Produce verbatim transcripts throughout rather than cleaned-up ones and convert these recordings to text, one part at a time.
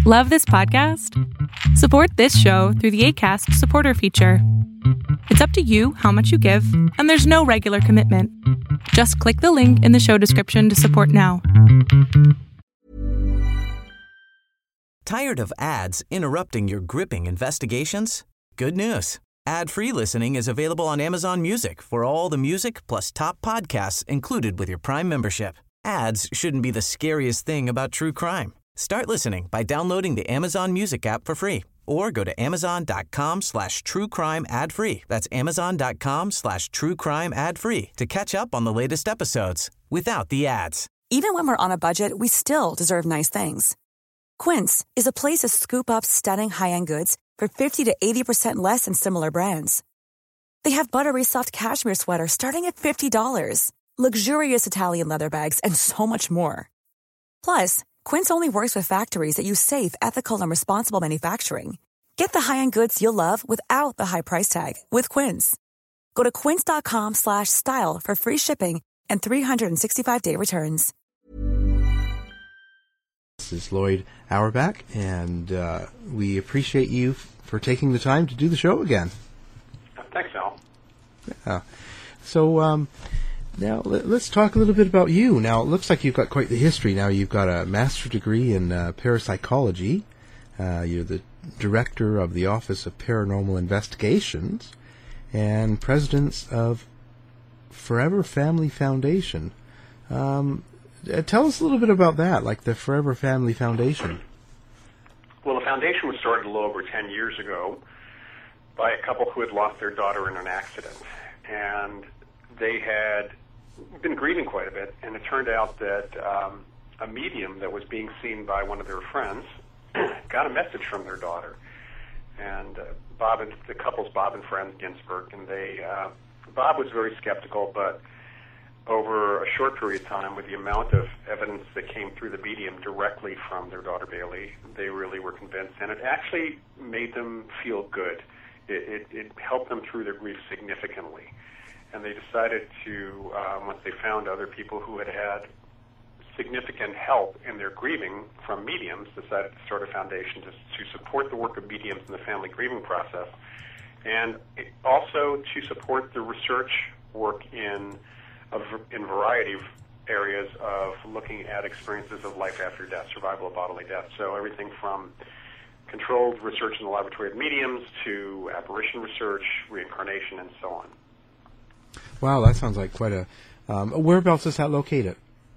Love this podcast? Support this show through the Acast supporter feature. It's up to you how much you give, and there's no regular commitment. Just click the link in the show description to support now. Tired of ads interrupting your gripping investigations? Good news. Ad-free listening is available on Amazon Music for all the music plus top podcasts included with your Prime membership. Ads shouldn't be the scariest thing about true crime. Start listening by downloading the Amazon Music app for free or go to amazon.com slash true crime ad free. That's amazon.com slash true crime ad free to catch up on the latest episodes without the ads. Even when we're on a budget, we still deserve nice things. Quince is a place to scoop up stunning high-end goods for fifty to eighty percent less than similar brands. They have buttery soft cashmere sweaters starting at fifty dollars, luxurious Italian leather bags, and so much more. Plus, Quince only works with factories that use safe, ethical, and responsible manufacturing. Get the high-end goods you'll love without the high price tag with Quince. Go to quince.com slash style for free shipping and three sixty-five day returns. This is Lloyd Auerbach, and uh, we appreciate you f- for taking the time to do the show again. Thanks, Al. Yeah. So, um, now let, let's talk a little bit about you. Now, it looks like you've got quite the history. Now, you've got a master's degree in uh, parapsychology. Uh, you're the director of the Office of Paranormal Investigations and president of Forever Family Foundation. Um, uh, tell us a little bit about that, like the Forever Family Foundation. Well, the foundation was started a little over ten years ago by a couple who had lost their daughter in an accident. And they had been grieving quite a bit, and it turned out that um, a medium that was being seen by one of their friends got a message from their daughter. And uh, Bob and the couple's Bob and Friends Ginsburg, and they uh, Bob was very skeptical, but over a short period of time, with the amount of evidence that came through the medium directly from their daughter Bailey, they really were convinced, and it actually made them feel good. It, it, it helped them through their grief significantly. And they decided to, um, once they found other people who had had significant help in their grieving from mediums, decided to start a foundation to, to support the work of mediums in the family grieving process, and it also to support the research work in a, in a variety of areas of looking at experiences of life after death, survival of bodily death. So everything from controlled research in the laboratory of mediums to apparition research, reincarnation, and so on. Wow, that sounds like quite a... Um, whereabouts is that located?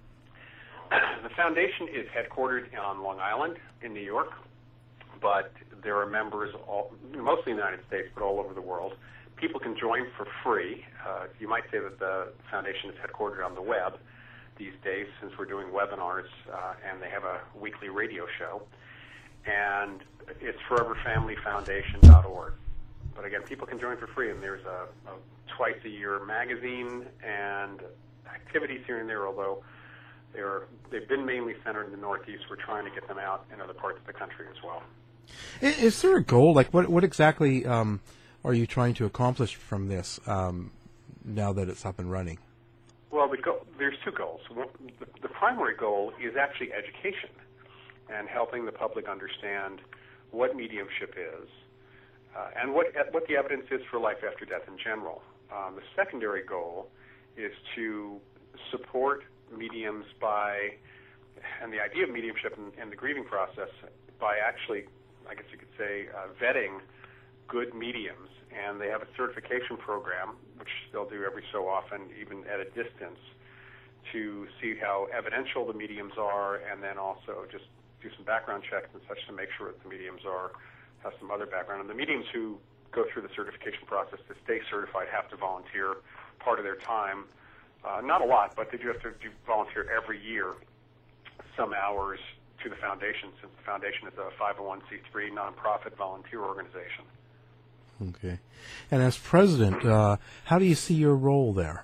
The foundation is headquartered on Long Island in New York, but there are members all, mostly in the United States, but all over the world. People can join for free. Uh, you might say that the foundation is headquartered on the web these days, since we're doing webinars, uh, and they have a weekly radio show. And it's forever family foundation dot org. But again, people can join for free, and there's a, a twice-a-year magazine and activities here and there, although they're, they've been mainly centered in the Northeast. We're trying to get them out in other parts of the country as well. Is there a goal? Like, what what exactly um, are you trying to accomplish from this um, now that it's up and running? Well, the go- there's two goals. One, the, the primary goal is actually education and helping the public understand what mediumship is, uh, and what what the evidence is for life after death in general. Um, the secondary goal is to support mediums by, and the idea of mediumship and, and the grieving process, by actually, I guess you could say, uh, vetting good mediums. And they have a certification program, which they'll do every so often, even at a distance, to see how evidential the mediums are, and then also just do some background checks and such to make sure that the mediums are have some other background. And the mediums who go through the certification process to stay certified have to volunteer part of their time. Uh, not a lot, but they do have to do volunteer every year some hours to the foundation, since the foundation is a five oh one c three nonprofit volunteer organization. Okay. And as president, uh, how do you see your role there?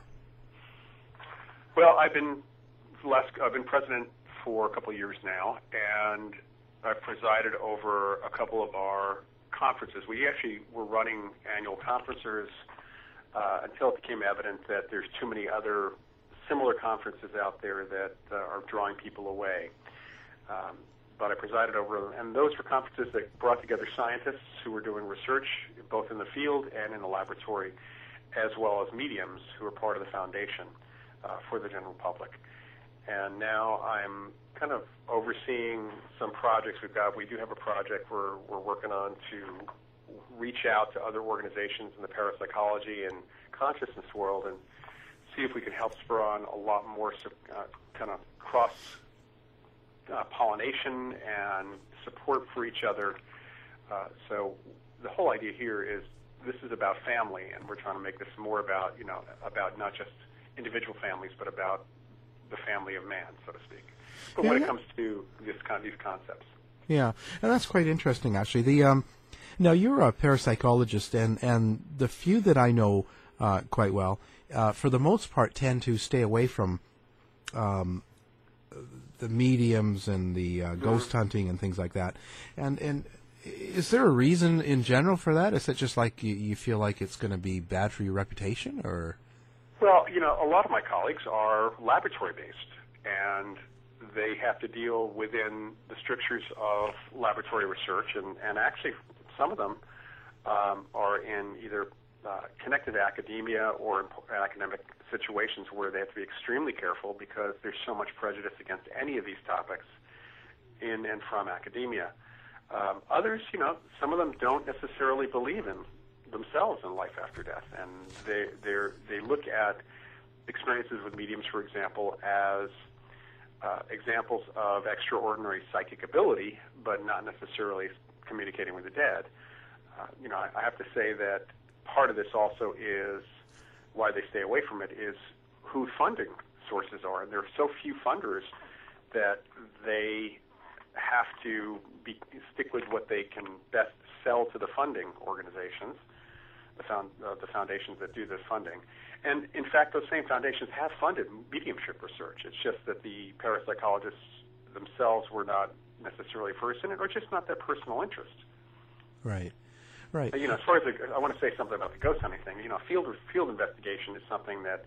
Well, I've been last, I've been president for a couple of years now, and I've presided over a couple of our conferences. We actually were running annual conferences uh, until it became evident that there's too many other similar conferences out there that uh, are drawing people away. Um, but I presided over, and those were conferences that brought together scientists who were doing research both in the field and in the laboratory, as well as mediums who were part of the foundation uh, for the general public. And now I'm kind of overseeing some projects we've got. We do have a project we're, we're working on to reach out to other organizations in the parapsychology and consciousness world and see if we can help spur on a lot more uh, kind of cross uh, pollination and support for each other. Uh, so the whole idea here is this is about family, and we're trying to make this more about, you know, about not just individual families, but about the family of man, so to speak. But yeah, when yeah. it comes to this kind of these concepts. Yeah, and that's quite interesting, actually. The um, now you're a parapsychologist, and, and the few that I know uh, quite well, uh, for the most part, tend to stay away from um, the mediums and the uh, ghost mm-hmm. hunting and things like that. And and is there a reason in general for that? Is it just like you, you feel like it's going to be bad for your reputation, or? Well, you know, a lot of my colleagues are laboratory-based, and they have to deal within the strictures of laboratory research, and, and actually some of them um, are in either uh, connected to academia or in academic situations where they have to be extremely careful because there's so much prejudice against any of these topics in and from academia. Um, others, you know, some of them don't necessarily believe in themselves in life after death, and they they're, they look at experiences with mediums, for example, as uh, examples of extraordinary psychic ability, but not necessarily communicating with the dead. Uh, you know, I, I have to say that part of this also is why they stay away from it is who funding sources are, and there are so few funders that they have to be, stick with what they can best sell to the funding organizations, the, found, uh, the foundations that do this funding. And, in fact, those same foundations have funded mediumship research. It's just that the parapsychologists themselves were not necessarily versed in it, or just not their personal interest. Right, right. You know, as far as the, I want to say something about the ghost hunting thing. You know, field field investigation is something that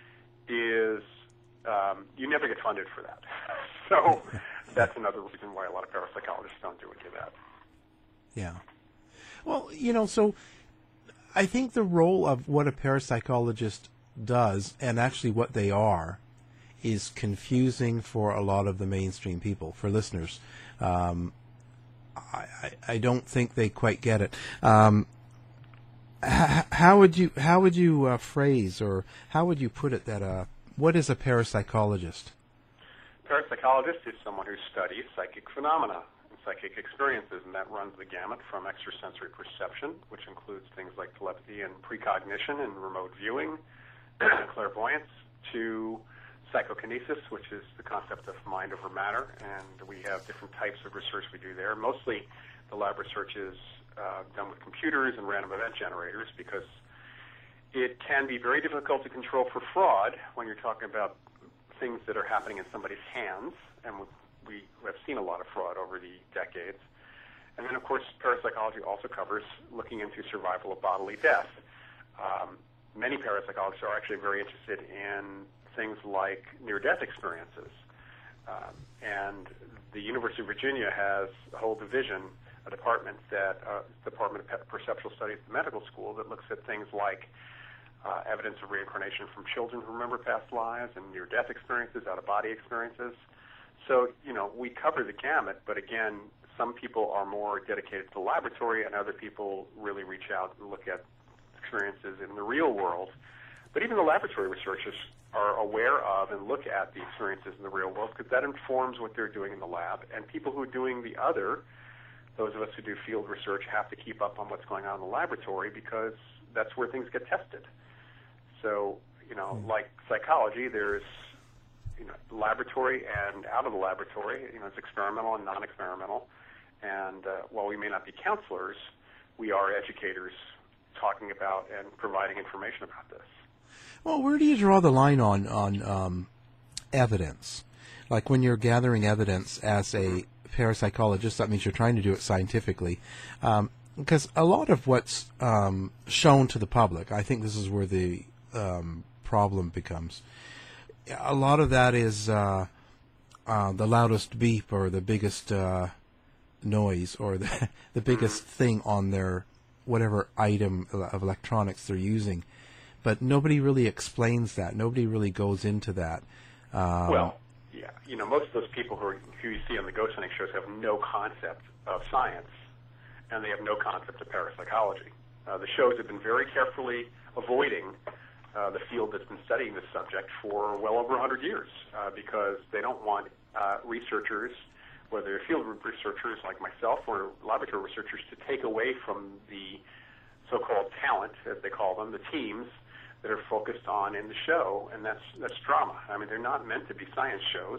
is um, you never get funded for that. So that's another reason why a lot of parapsychologists don't do any of that. Yeah. Well, you know, so I think the role of what a parapsychologist does, and actually what they are, is confusing for a lot of the mainstream people, for listeners. Um, I, I, I don't think they quite get it. Um, h- how would you how would you uh, phrase, or how would you put it that uh, what is a parapsychologist? Parapsychologist is someone who studies psychic phenomena and psychic experiences, and that runs the gamut from extrasensory perception, which includes things like telepathy and precognition and remote viewing, clairvoyance, to psychokinesis, which is the concept of mind over matter, and we have different types of research we do there. Mostly the lab research is uh, done with computers and random event generators because it can be very difficult to control for fraud when you're talking about things that are happening in somebody's hands, and we, we have seen a lot of fraud over the decades. And then, of course, parapsychology also covers looking into survival of bodily death. Um, many parapsychologists are actually very interested in things like near-death experiences. Um, and the University of Virginia has a whole division, a department that, uh, Department of Perceptual Studies at the medical school that looks at things like uh, evidence of reincarnation from children who remember past lives and near-death experiences, out-of-body experiences. So, you know, we cover the gamut, but again, some people are more dedicated to the laboratory and other people really reach out and look at experiences in the real world. But even the laboratory researchers are aware of and look at the experiences in the real world because that informs what they're doing in the lab. And people who are doing the other, those of us who do field research, have to keep up on what's going on in the laboratory because that's where things get tested. So, you know, mm. like psychology, there's, you know, laboratory and out of the laboratory. You know, it's experimental and non-experimental. And uh, while we may not be counselors, we are educators talking about and providing information about this. Well, where do you draw the line on on um, evidence? Like when you're gathering evidence as a parapsychologist, that means you're trying to do it scientifically. Um, because a lot of what's um, shown to the public, I think this is where the um, problem becomes. A lot of that is uh, uh, the loudest beep or the biggest uh, noise or the the biggest mm-hmm. thing on their whatever item of electronics they're using. But nobody really explains that. Nobody really goes into that. Um, well, yeah, you know, most of those people who, are, who you see on the ghost hunting shows have no concept of science, and they have no concept of parapsychology. Uh, the shows have been very carefully avoiding uh, the field that's been studying this subject for well over one hundred years uh, because they don't want uh, researchers, whether they're field researchers like myself or laboratory researchers, to take away from the so-called talent, as they call them, the teams that are focused on in the show, and that's that's drama. I mean, they're not meant to be science shows.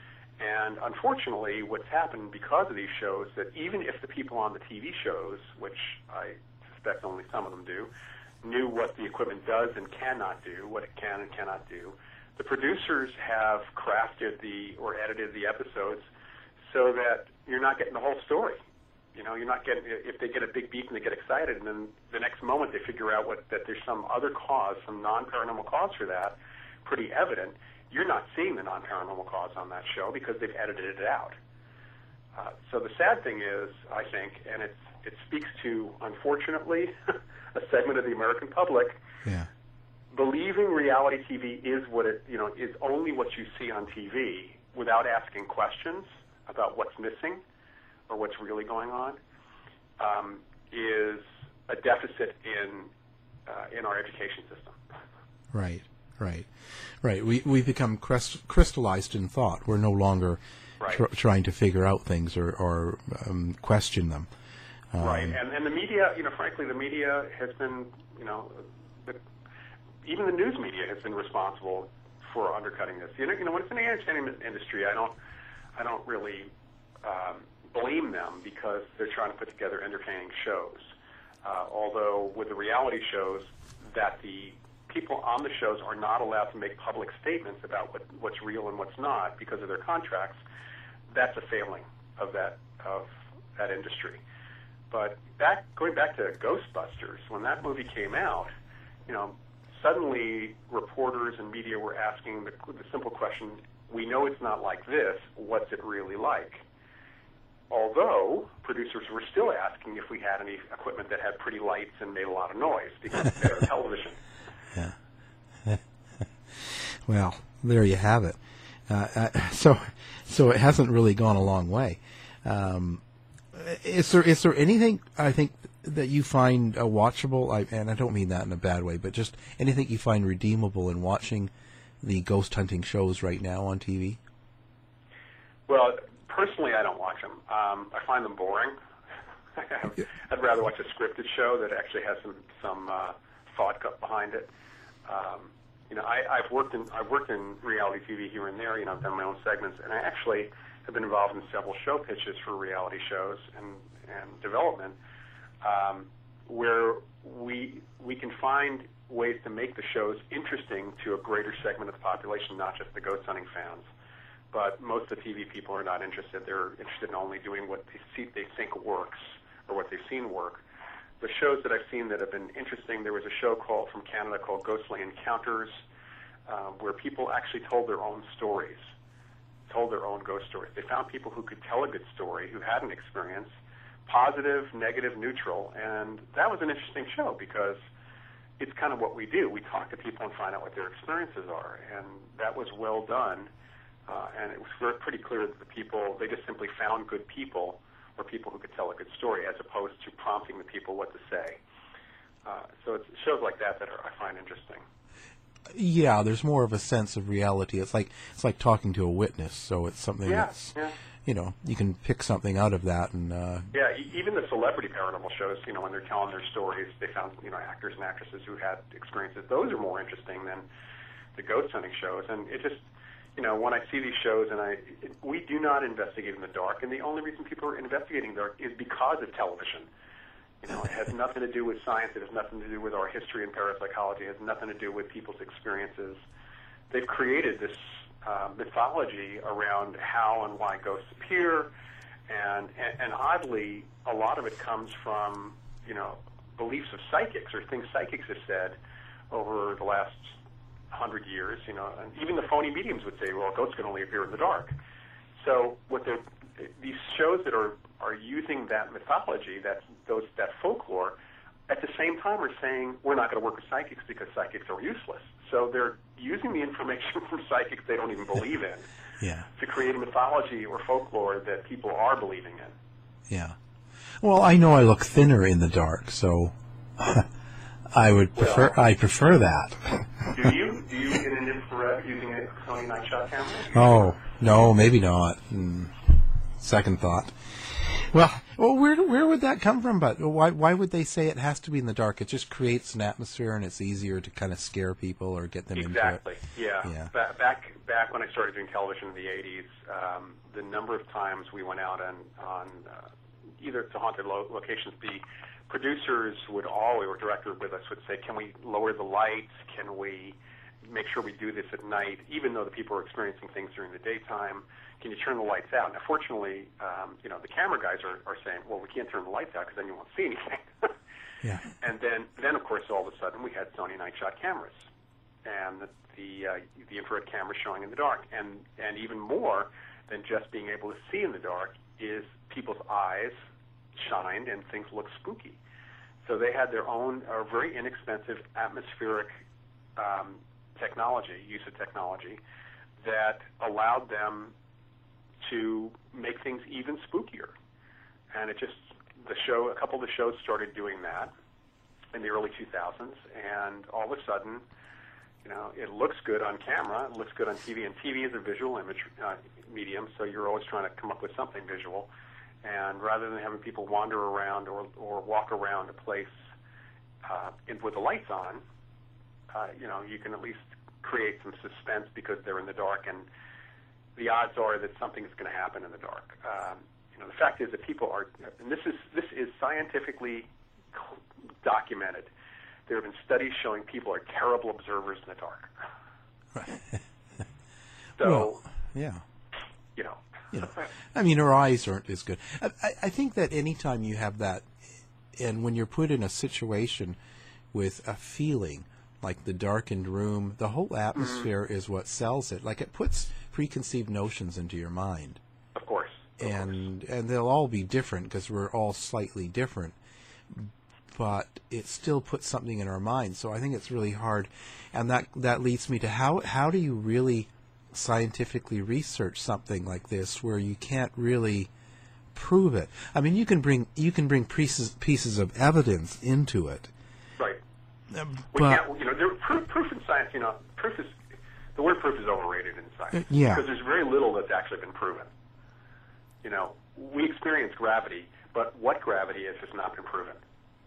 And unfortunately, what's happened because of these shows, that even if the people on the T V shows, which I suspect only some of them do, knew what the equipment does and cannot do, what it can and cannot do, the producers have crafted the or edited the episodes so that you're not getting the whole story. You know, you're not getting, if they get a big beep and they get excited, and then the next moment they figure out what that there's some other cause, some non-paranormal cause for that, pretty evident, you're not seeing the non-paranormal cause on that show because they've edited it out. Uh, so the sad thing is, I think, and it's, it speaks to, unfortunately, a segment of the American public, yeah. believing reality T V is what it, you know, is only what you see on T V without asking questions about what's missing or what's really going on, um, is a deficit in uh, in our education system. Right, right, right. We we become crest, crystallized in thought. We're no longer right. tr- trying to figure out things or, or um, question them. Um, right, and and the media, you know, frankly, the media has been, you know, the, even the news media has been responsible for undercutting this. You know, you know, when it's in the entertainment industry, I don't, I don't really. Um, blame them because they're trying to put together entertaining shows. Uh, although with the reality shows, that the people on the shows are not allowed to make public statements about what, what's real and what's not because of their contracts, that's a failing of that of that industry. But back going back to Ghostbusters, when that movie came out, you know, suddenly reporters and media were asking the, the simple question: we know it's not like this. What's it really like? Although producers were still asking if we had any equipment that had pretty lights and made a lot of noise because it's better television. Yeah. Well, there you have it. Uh, uh, so, so it hasn't really gone a long way. Um, is there is there anything I think that you find uh, watchable? I, and I don't mean that in a bad way, but just anything you find redeemable in watching the ghost hunting shows right now on T V? Well. Personally, I don't watch them. Um, I find them boring. I'd rather watch a scripted show that actually has some some uh, thought behind it. Um, you know, I, I've worked in I've worked in reality T V here and there. You know, I've done my own segments, and I actually have been involved in several show pitches for reality shows and and development, um, where we we can find ways to make the shows interesting to a greater segment of the population, not just the ghost hunting fans. But most of the T V people are not interested. They're interested in only doing what they see, they think works or what they've seen work. The shows that I've seen that have been interesting, there was a show called from Canada called Ghostly Encounters, uh, where people actually told their own stories, told their own ghost stories. They found people who could tell a good story, who had an experience, positive, negative, neutral, and that was an interesting show because it's kind of what we do. We talk to people and find out what their experiences are, and that was well done. Uh, and it was pretty clear that the people, they just simply found good people or people who could tell a good story as opposed to prompting the people what to say. Uh, so it's shows like that that are, I find interesting. Yeah, there's more of a sense of reality. It's like it's like talking to a witness, so it's something yeah, that's, yeah. you know, you can pick something out of that. And uh, yeah, e- even the celebrity paranormal shows, you know, when they're telling their stories, they found, you know, actors and actresses who had experiences. Those are more interesting than the ghost hunting shows. And it just, you know, when I see these shows, and I, it, we do not investigate in the dark, and the only reason people are investigating in the dark is because of television. You know, it has nothing to do with science. It has nothing to do with our history and parapsychology. It has nothing to do with people's experiences. They've created this uh, mythology around how and why ghosts appear, and, and and oddly, a lot of it comes from, you know, beliefs of psychics or things psychics have said over the last hundred years, you know, and even the phony mediums would say, well, ghosts can only appear in the dark. So what they're, these shows that are, are using that mythology, that, those, that folklore, at the same time are saying we're not going to work with psychics because psychics are useless. So they're using the information from psychics they don't even believe in yeah. to create a mythology or folklore that people are believing in. Yeah. Well, I know I look thinner in the dark, so I would prefer well, I prefer that. do you do you get an infrared using a Sony night shot camera? Oh no, maybe not. Mm, second thought. Well, well, where where would that come from? But why why would they say it has to be in the dark? It just creates an atmosphere, and it's easier to kind of scare people or get them exactly. into it. Exactly. Yeah. Yeah. Ba- back back when I started doing television in the eighties, um, the number of times we went out and on uh, either to haunted lo- locations, the producers would always, or director with us would say, "Can we lower the lights? Can we make sure we do this at night, even though the people are experiencing things during the daytime? Can you turn the lights out?" Now, fortunately, um, you know, the camera guys are, are saying, "Well, we can't turn the lights out because then you won't see anything." Yeah. And then, then of course, all of a sudden, we had Sony night shot cameras, and the the, uh, the infrared camera showing in the dark, and and even more than just being able to see in the dark is people's eyes shined and things look spooky. So they had their own uh, very inexpensive atmospheric um, technology, use of technology, that allowed them to make things even spookier. And it just, the show, a couple of the shows started doing that in the early two thousands, and all of a sudden, you know, it looks good on camera, it looks good on T V, and T V is a visual image uh, medium, so you're always trying to come up with something visual. And rather than having people wander around or, or walk around a place uh, in, with the lights on, uh, you know, you can at least create some suspense because they're in the dark, and the odds are that something is going to happen in the dark. Um, you know, the fact is that people are, and this is this is scientifically documented. There have been studies showing people are terrible observers in the dark. Right. So, well, yeah. You know. You know, I mean, our eyes aren't as good. I, I think that anytime you have that, and when you're put in a situation with a feeling like the darkened room, the whole atmosphere mm-hmm. is what sells it. Like, it puts preconceived notions into your mind. Of course. Of and course. and they'll all be different because we're all slightly different. But it still puts something in our mind. So I think it's really hard. And that that leads me to how how do you really scientifically research something like this where you can't really prove it? I mean, you can bring you can bring pieces pieces of evidence into it. Right. Uh, we but can't, you know, there, proof, proof in science, you know, proof is, the word proof is overrated in science. Uh, yeah. Because there's very little that's actually been proven. You know, we experience gravity, but what gravity is has not been proven.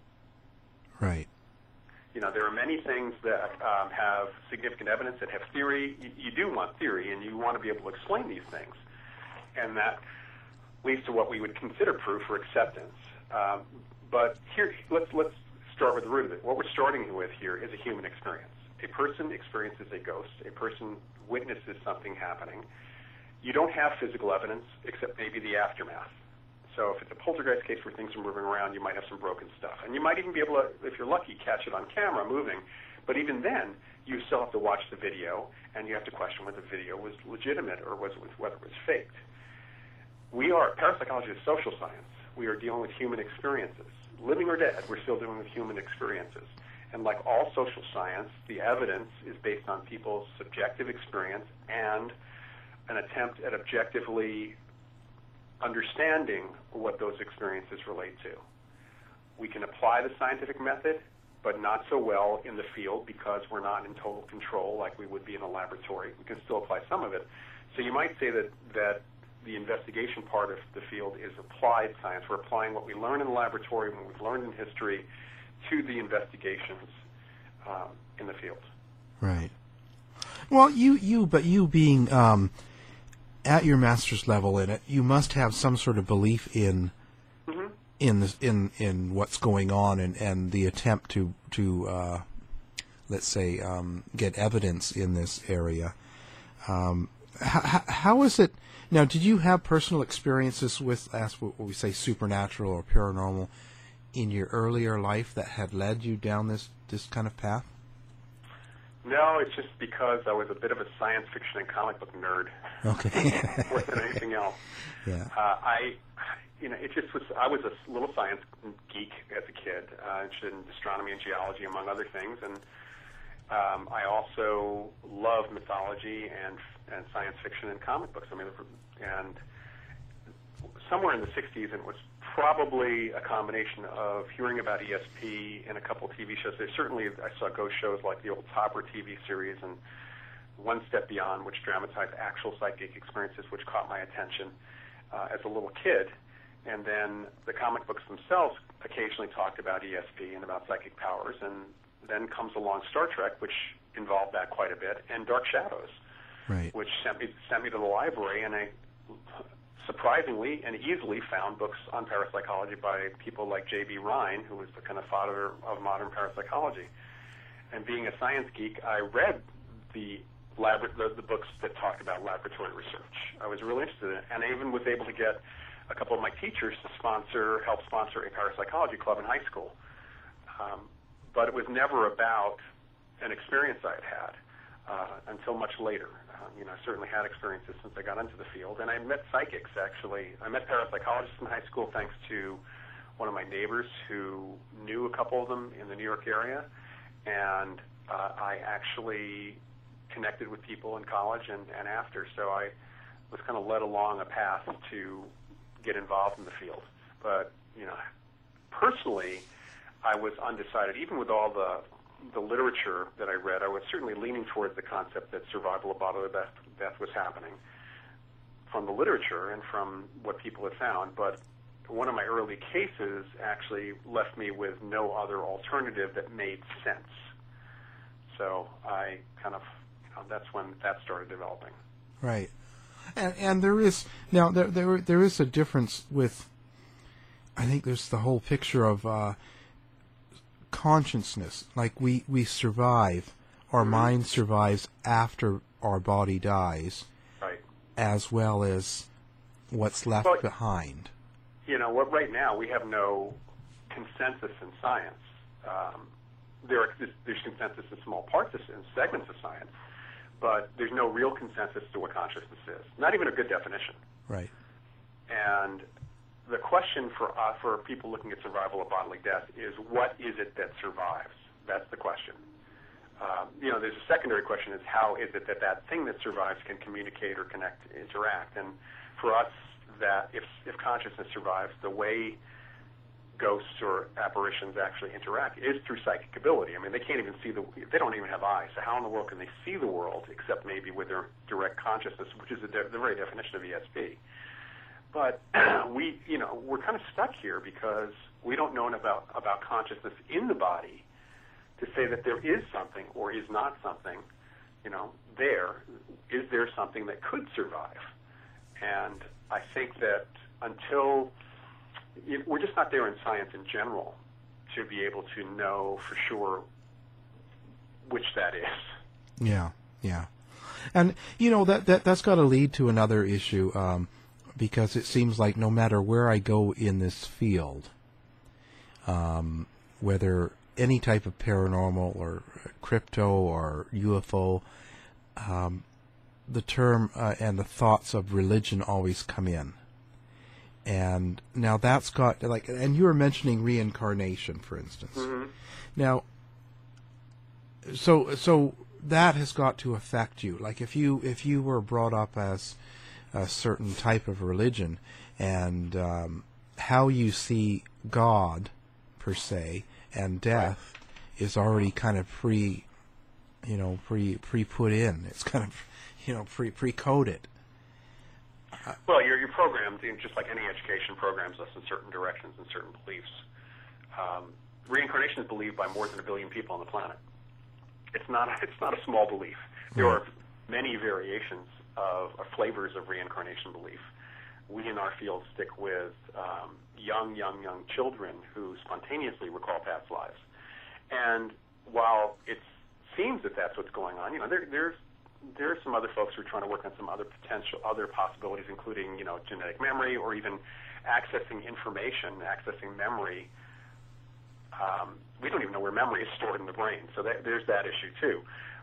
Right. You know, there are many things that um, have significant evidence that have theory. You, you do want theory, and you want to be able to explain these things. And that leads to what we would consider proof or acceptance. Um, but here, let's let's start with the root of it. What we're starting with here is a human experience. A person experiences a ghost. A person witnesses something happening. You don't have physical evidence except maybe the aftermath. So if it's a poltergeist case where things are moving around, you might have some broken stuff. And you might even be able to, if you're lucky, catch it on camera moving. But even then, you still have to watch the video, and you have to question whether the video was legitimate or was, whether it was faked. We are, parapsychology is social science. We are dealing with human experiences. Living or dead, we're still dealing with human experiences. And like all social science, the evidence is based on people's subjective experience and an attempt at objectively understanding what those experiences relate to. We can apply the scientific method, but not so well in the field because we're not in total control like we would be in a laboratory. We can still apply some of it. So you might say that, that the investigation part of the field is applied science. We're applying what we learn in the laboratory, what we've learned in history, to the investigations um, in the field. Right. Well, you, you but you being um, at your master's level in it, you must have some sort of belief in mm-hmm. in the, in in what's going on and, and the attempt to to uh, let's say um, get evidence in this area. Um, how, how is it now? Did you have personal experiences with, as what we say, supernatural or paranormal in your earlier life that had led you down this this kind of path? No, it's just because I was a bit of a science fiction and comic book nerd. Okay. More than anything else. Yeah. Uh, I, you know, it just was. I was a little science geek as a kid, uh, interested in astronomy and geology, among other things, and um, I also love mythology and and science fiction and comic books. I mean, and somewhere in the sixties, it was probably a combination of hearing about E S P and a couple T V shows. There certainly, I saw ghost shows like the old Topper T V series and One Step Beyond, which dramatized actual psychic experiences, which caught my attention uh, as a little kid. And then the comic books themselves occasionally talked about E S P and about psychic powers. And then comes along Star Trek, which involved that quite a bit, and Dark Shadows, right. which sent me sent me to the library, and I surprisingly and easily found books on parapsychology by people like J B Rhine, who was the kind of father of modern parapsychology. And being a science geek, I read the, labor- the, the books that talked about laboratory research. I was really interested in it, and I even was able to get a couple of my teachers to sponsor, help sponsor a parapsychology club in high school. Um, but it was never about an experience I had had uh, until much later. Um, you know, I certainly had experiences since I got into the field, and I met psychics, actually. I met parapsychologists in high school thanks to one of my neighbors who knew a couple of them in the New York area, and uh, I actually connected with people in college and, and after, so I was kind of led along a path to get involved in the field. But, you know, personally, I was undecided. Even with all the the literature that I read, I was certainly leaning towards the concept that survival of bodily death, death was happening from the literature and from what people had found. But one of my early cases actually left me with no other alternative that made sense. So I kind of, you know, that's when that started developing. Right. And, and there is, now, there, there there is a difference with, I think there's the whole picture of uh, consciousness. Like we, we survive, our mm-hmm. mind survives after our body dies, right, as well as what's left well, behind. You know, what? Right now we have no consensus in science. Um, there are, there's consensus in small parts of, in segments of science, but there's no real consensus to what consciousness is. Not even a good definition. Right. And the question for uh, for people looking at survival of bodily death is, what is it that survives? That's the question. Um, you know, there's a secondary question: is how is it that that thing that survives can communicate or connect, interact? And for us, that if if consciousness survives, the way ghosts or apparitions actually interact is through psychic ability. I mean, they can't even see the, they don't even have eyes. So how in the world can they see the world except maybe with their direct consciousness, which is the, de- the very definition of E S P. But we, you know, we're kind of stuck here because we don't know enough about, about consciousness in the body to say that there is something or is not something, you know, there. Is there something that could survive? And I think that until we're just not there in science in general to be able to know for sure which that is. Yeah, yeah. And, you know, that, that, that's got to lead to another issue, um, because it seems like no matter where I go in this field, um, whether any type of paranormal or crypto or U F O, um, the term uh, and the thoughts of religion always come in. And now that's got, like, and you were mentioning reincarnation, for instance. Mm-hmm. Now, so so that has got to affect you. Like, if you if you were brought up as a certain type of religion, and um, how you see God, per se, and death right. is already kind of pre, you know, pre pre put in. It's kind of, you know, pre pre coded. Well, you're, you're programmed, just like any education programs us in certain directions and certain beliefs. Um, reincarnation is believed by more than a billion people on the planet. It's not, it's not a small belief. There right. are many variations of, or flavors of reincarnation belief. We in our field stick with um, young, young, young children who spontaneously recall past lives. And while it seems that that's what's going on, you know, there, there's there are some other folks who are trying to work on some other potential, other possibilities, including, you know, genetic memory or even accessing information, accessing memory. Um, we don't even know where memory is stored in the brain, so that, there's that issue too.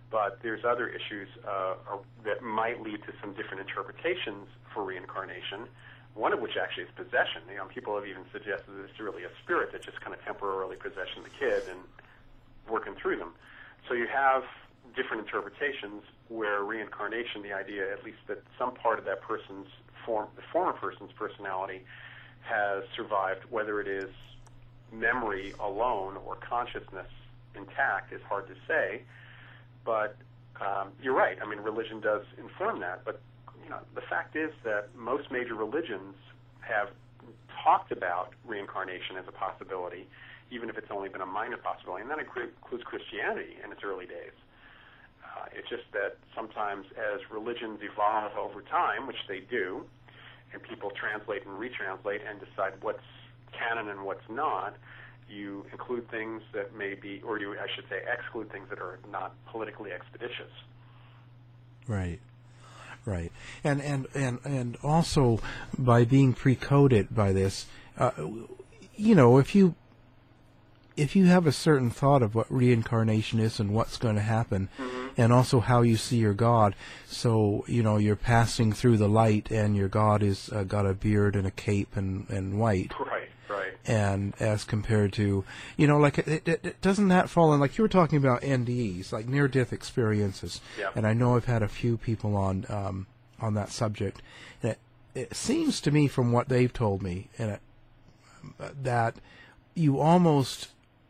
But there's other issues uh, that might lead to some different interpretations for reincarnation, one of which actually is possession. You know, people have even suggested that it's really a spirit that just kind of temporarily possession the kid and working through them. So you have different interpretations where reincarnation, the idea at least that some part of that person's form, the former person's personality has survived, whether it is memory alone or consciousness intact is hard to say. But um, you're right. I mean, religion does inform that. But you know, the fact is that most major religions have talked about reincarnation as a possibility, even if it's only been a minor possibility, and that includes Christianity in its early days. Uh, it's just that sometimes as religions evolve over time, which they do, and people translate and retranslate and decide what's canon and what's not, you include things that may be, or you, I should say, exclude things that are not politically expeditious. Right, right, and and and and also by being pre-coded by this, uh, you know, if you if you have a certain thought of what reincarnation is and what's going to happen, mm-hmm. and also how you see your God, so you know you're passing through the light and your God is uh, got a beard and a cape and and white. Right. Right. And as compared to, you know, like, it, it, it, doesn't that fall in, like you were talking about N D Es, like near-death experiences. Yeah. And I know I've had a few people on um, on that subject. And it, it seems to me from what they've told me and it, that you almost,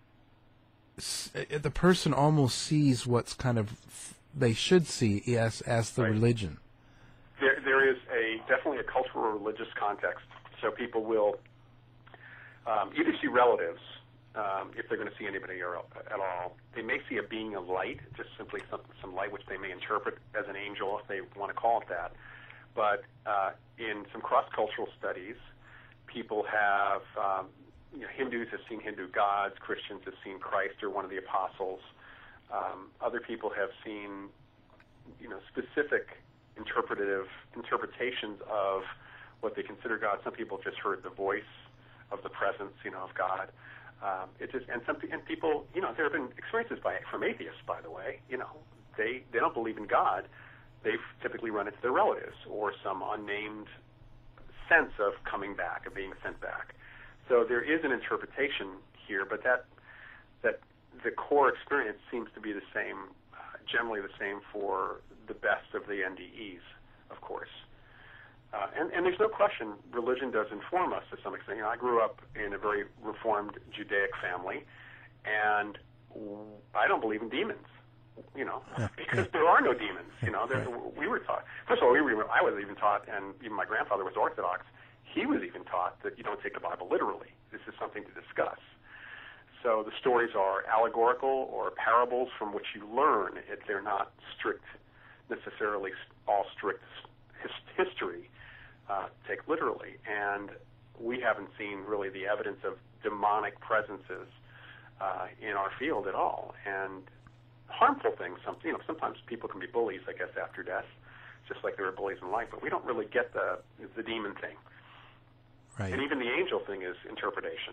the person almost sees what's kind of they should see as, as the right. religion. There, there is a definitely a cultural or religious context. So people will Um, either see relatives, um, if they're going to see anybody or, at all. They may see a being of light, just simply some, some light which they may interpret as an angel if they want to call it that. But uh, in some cross-cultural studies, people have, um, you know, Hindus have seen Hindu gods, Christians have seen Christ or one of the apostles. Um, other people have seen, you know, specific interpretative interpretations of what they consider God. Some people just heard the voice of the presence, you know, of God. Um, it just and some and people, you know, there have been experiences by from atheists, by the way. You know, they they don't believe in God. They've typically run into their relatives or some unnamed sense of coming back, of being sent back. So there is an interpretation here, but that that the core experience seems to be the same, uh, generally the same for the best of the N D Es, of course. Uh, and, and there's no question religion does inform us to some extent. You know, I grew up in a very reformed Judaic family, and I don't believe in demons, you know, yeah, because yeah. there are no demons. You know, there, right. we were taught. First of all, we were, I was even taught, and even my grandfather was Orthodox. He was even taught that you don't take the Bible literally. This is something to discuss. So the stories are allegorical or parables from which you learn. If they're not strict, necessarily all strict his- history. Uh, take literally, and we haven't seen really the evidence of demonic presences uh, in our field at all. And harmful things, some, you know, sometimes people can be bullies, I guess, after death, just like they were bullies in life, but we don't really get the the demon thing. Right. And even the angel thing is interpretation.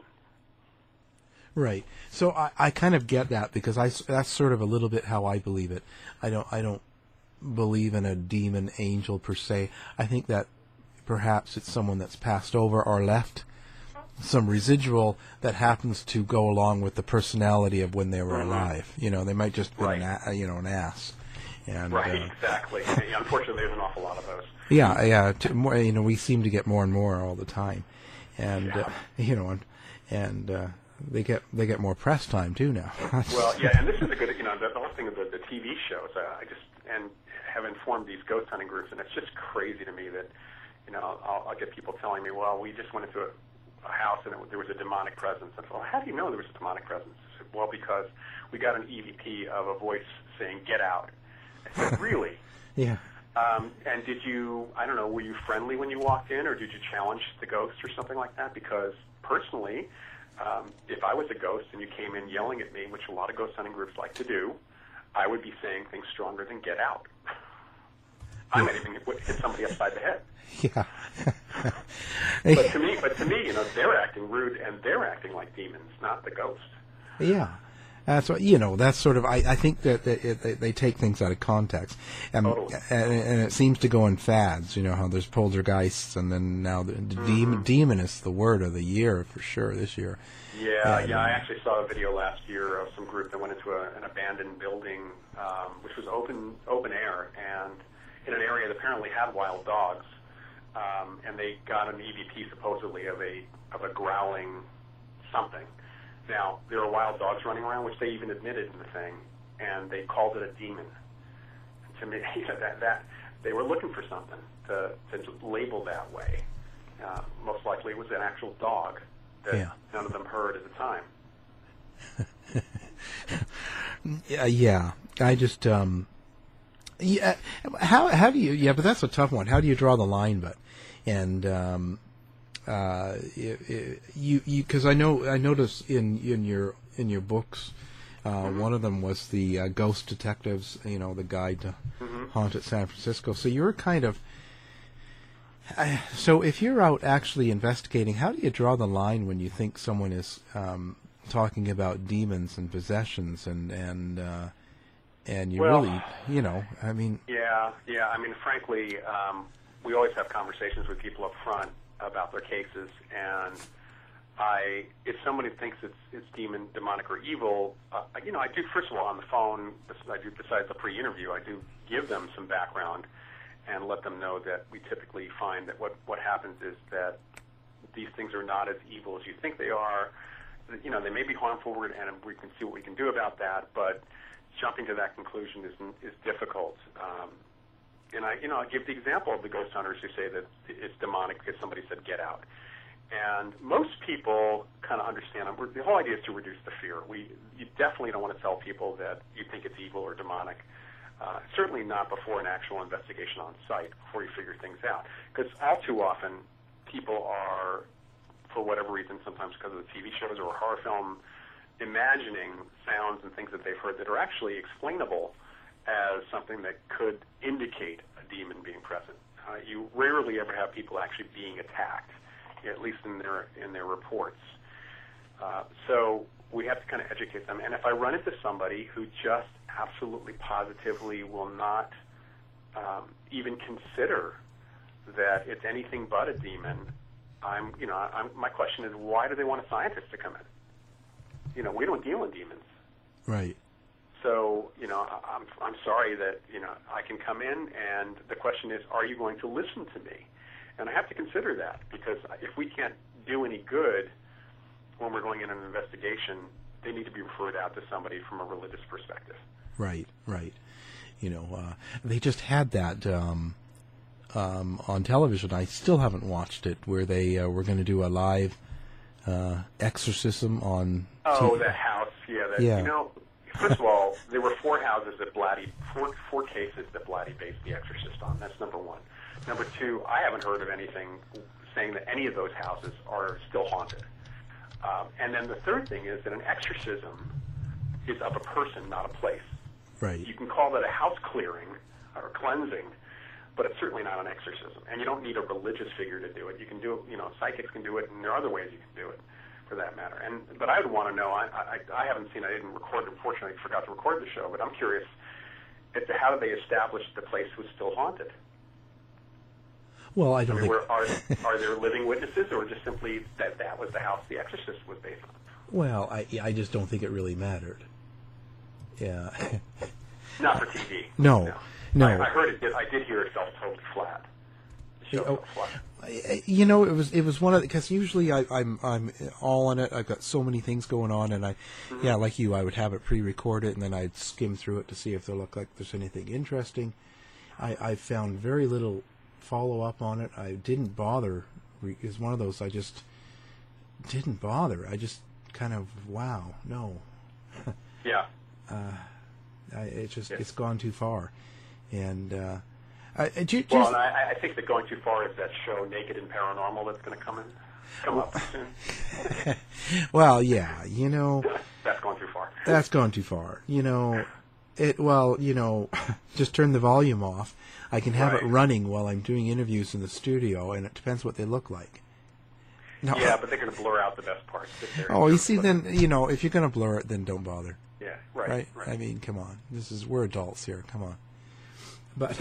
Right. So I, I kind of get that because I, that's sort of a little bit how I believe it. I don't I don't believe in a demon angel per se. I think that perhaps it's someone that's passed over or left some residual that happens to go along with the personality of when they were mm-hmm. alive. You know, they might just be right. an a, you know an ass. And, right. Uh, exactly. Yeah, unfortunately, there's an awful lot of those. Yeah. Yeah. To, more, you know, we seem to get more and more all the time, and yeah. uh, you know, and and uh, they get they get more press time too now. Well, yeah, and this is a good. You know, the, the whole thing of the, the T V shows. Uh, I just and have informed these ghost hunting groups, and it's just crazy to me that. You know, I'll, I'll get people telling me, well, we just went into a, a house and it, there was a demonic presence. I said, well, how do you know there was a demonic presence? I said, well, because we got an E V P of a voice saying, get out. I said, really? Yeah. Um, and did you, I don't know, were you friendly when you walked in or did you challenge the ghost or something like that? Because personally, um, if I was a ghost and you came in yelling at me, which a lot of ghost hunting groups like to do, I would be saying things stronger than get out. I might even hit somebody upside the head. Yeah. but to me, but to me, you know, they're acting rude and they're acting like demons, not the ghost. Yeah, That's what you know. That's sort of. I, I think that they, they, they take things out of context, and, Totally. and and it seems to go in fads. You know how there's poltergeists, and then now the, the Mm-hmm. demon, demon is the word of the year for sure this year. Yeah, And, yeah. I actually saw a video last year of some group that went into a, an abandoned building, um, which was open open air, and in an area that apparently had wild dogs. Um, and they got an E V P supposedly of a of a growling something. Now there are wild dogs running around, which they even admitted in the thing, and they called it a demon. And to me, you know, that that they were looking for something to to label that way. Uh, most likely, it was an actual dog that Yeah. none of them heard at the time. Yeah, yeah. I just um, yeah. How how do you? Yeah, but that's a tough one. How do you draw the line? But and um, uh, it, it, you you because I know I noticed in in your in your books, uh, Mm-hmm. one of them was the uh, Ghost Detectives. You know, the Guide to Mm-hmm. Haunted San Francisco. So you're kind of. Uh, so if you're out actually investigating, how do you draw the line when you think someone is um, talking about demons and possessions and and uh, and you Well, really, you know, I mean, Yeah, yeah. I mean, frankly, um, we always have conversations with people up front about their cases, and I, if somebody thinks it's it's demon, demonic, or evil, uh, you know, I do first of all on the phone. I do besides the pre-interview, I do give them some background and let them know that we typically find that what what happens is that these things are not as evil as you think they are. You know, they may be harmful, and we can see what we can do about that, but jumping to that conclusion is is difficult. Um, and I, you know, I give the example of the ghost hunters who say that it's demonic because somebody said get out. And most people kind of understand. The whole idea is to reduce the fear. We, you definitely don't want to tell people that you think it's evil or demonic. Uh, certainly not before an actual investigation on site, before you figure things out. Because all too often, people are, for whatever reason, sometimes because of the T V shows or a horror film, imagining sounds and things that they've heard that are actually explainable as something that could indicate a demon being present. Uh, you rarely ever have people actually being attacked, at least in their in their reports. Uh, so we have to kind of educate them. And if I run into somebody who just absolutely positively will not um, even consider that it's anything but a demon, I'm, you know, I'm, my question is, why do they want a scientist to come in? You know, we don't deal in demons. right. So, you know, I'm, I'm sorry that, you know, I can come in, and the question is, are you going to listen to me? And I have to consider that, because if we can't do any good when we're going in an investigation, they need to be referred out to somebody from a religious perspective. Right, right. You know, uh, they just had that um, um, on television. I still haven't watched it, where they uh, were going to do a live uh, exorcism on. Oh, T V. that house, yeah. That, Yeah. You know, first of all, there were four houses that Blatty, four, four cases that Blatty based The Exorcist on. That's number one. Number two, I haven't heard of anything saying that any of those houses are still haunted. Um, and then the third thing is that an exorcism is of a person, not a place. Right. You can call that a house clearing or cleansing, but it's certainly not an exorcism. And you don't need a religious figure to do it. You can do it, you know, psychics can do it, and there are other ways you can do it, for that matter. And but I would want to know. I, I I haven't seen. I didn't record. Unfortunately, I forgot to record the show. But I'm curious as to how did they establish the place was still haunted? Well, I I don't mean, think. were, are are there living witnesses, or just simply that that was the house The Exorcist was based on? Well, I I just don't think it really mattered. Yeah. Not for T V. No, no. I, I heard it. Did, I did hear it fell totally flat. The show Oh, fell flat. I- You know, it was it was one of because usually I, I'm I'm all on it. I've got so many things going on, and I, Mm-hmm. yeah, like you, I would have it pre-recorded, and then I'd skim through it to see if there looked like there's anything interesting. I I found very little follow up on it. I didn't bother. It's one of those I just didn't bother. I just kind of wow, no, Yeah. I, it just Yeah. it's gone too far, and. uh I, I ju- Well, just, and I, I think that going too far is that show Naked and Paranormal that's going to come in, come up soon. well, yeah, you know. That's going too far. That's gone too far. You know, it. Well, you know, just turn the volume off. I can have Right. it running while I'm doing interviews in the studio, and it depends what they look like. No, Yeah, but they're going to blur out the best parts. if they're- oh, you see, then you know, if you're going to blur it, then don't bother. Yeah, right, right. right. I mean, come on. This is we're adults here. Come on. But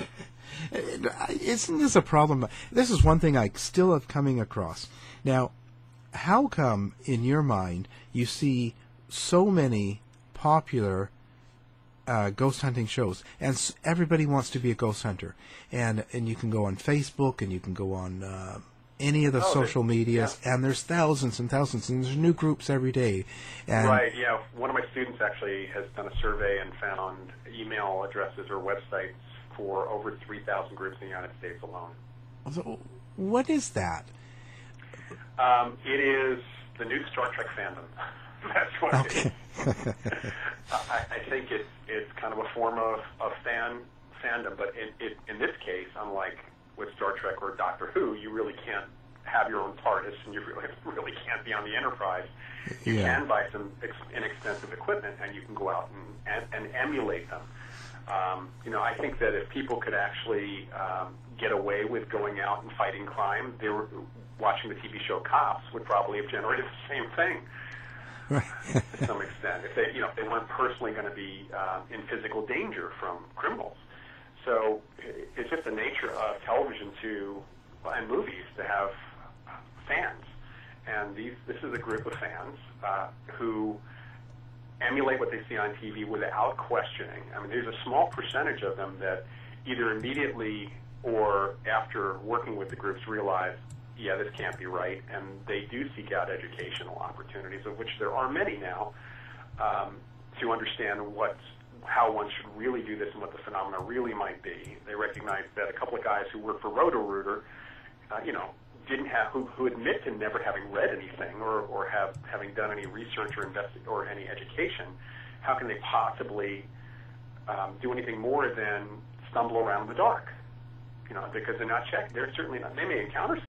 isn't this a problem? This is one thing I still have coming across. Now, how come, in your mind, you see so many popular uh, ghost hunting shows, and s- everybody wants to be a ghost hunter, and and you can go on Facebook, and you can go on uh, any of the Oh, social they- medias, yeah. and there's thousands and thousands, and there's new groups every day. And Right, yeah. One of my students actually has done a survey and found email addresses or websites for over three thousand groups in the United States alone. So what is that? Um, it is the new Star Trek fandom. That's what Okay. it is. I, I think it's it's kind of a form of, of fan fandom, but in, it, in this case, unlike with Star Trek or Doctor Who, you really can't have your own TARDIS, and you really really can't be on the Enterprise. You Yeah. can buy some ex- inexpensive equipment, and you can go out and, and, and emulate them. Um, you know, I think that if people could actually um, get away with going out and fighting crime, they were watching the T V show Cops would probably have generated the same thing to some extent. If they, you know, if they weren't personally going to be uh, in physical danger from criminals. So it's just the nature of television to and movies to have fans, and these this is a group of fans uh, who emulate what they see on T V without questioning. I mean, there's a small percentage of them that either immediately or after working with the groups realize, yeah, this can't be right, and they do seek out educational opportunities, of which there are many now, um, to understand what, how one should really do this and what the phenomena really might be. They recognize that a couple of guys who work for Roto-Rooter, uh, you know, didn't have who, who admit to never having read anything or, or have having done any research or investi- or any education. How can they possibly um, do anything more than stumble around in the dark? You know, because they're not checked. They're certainly not. They may encounter.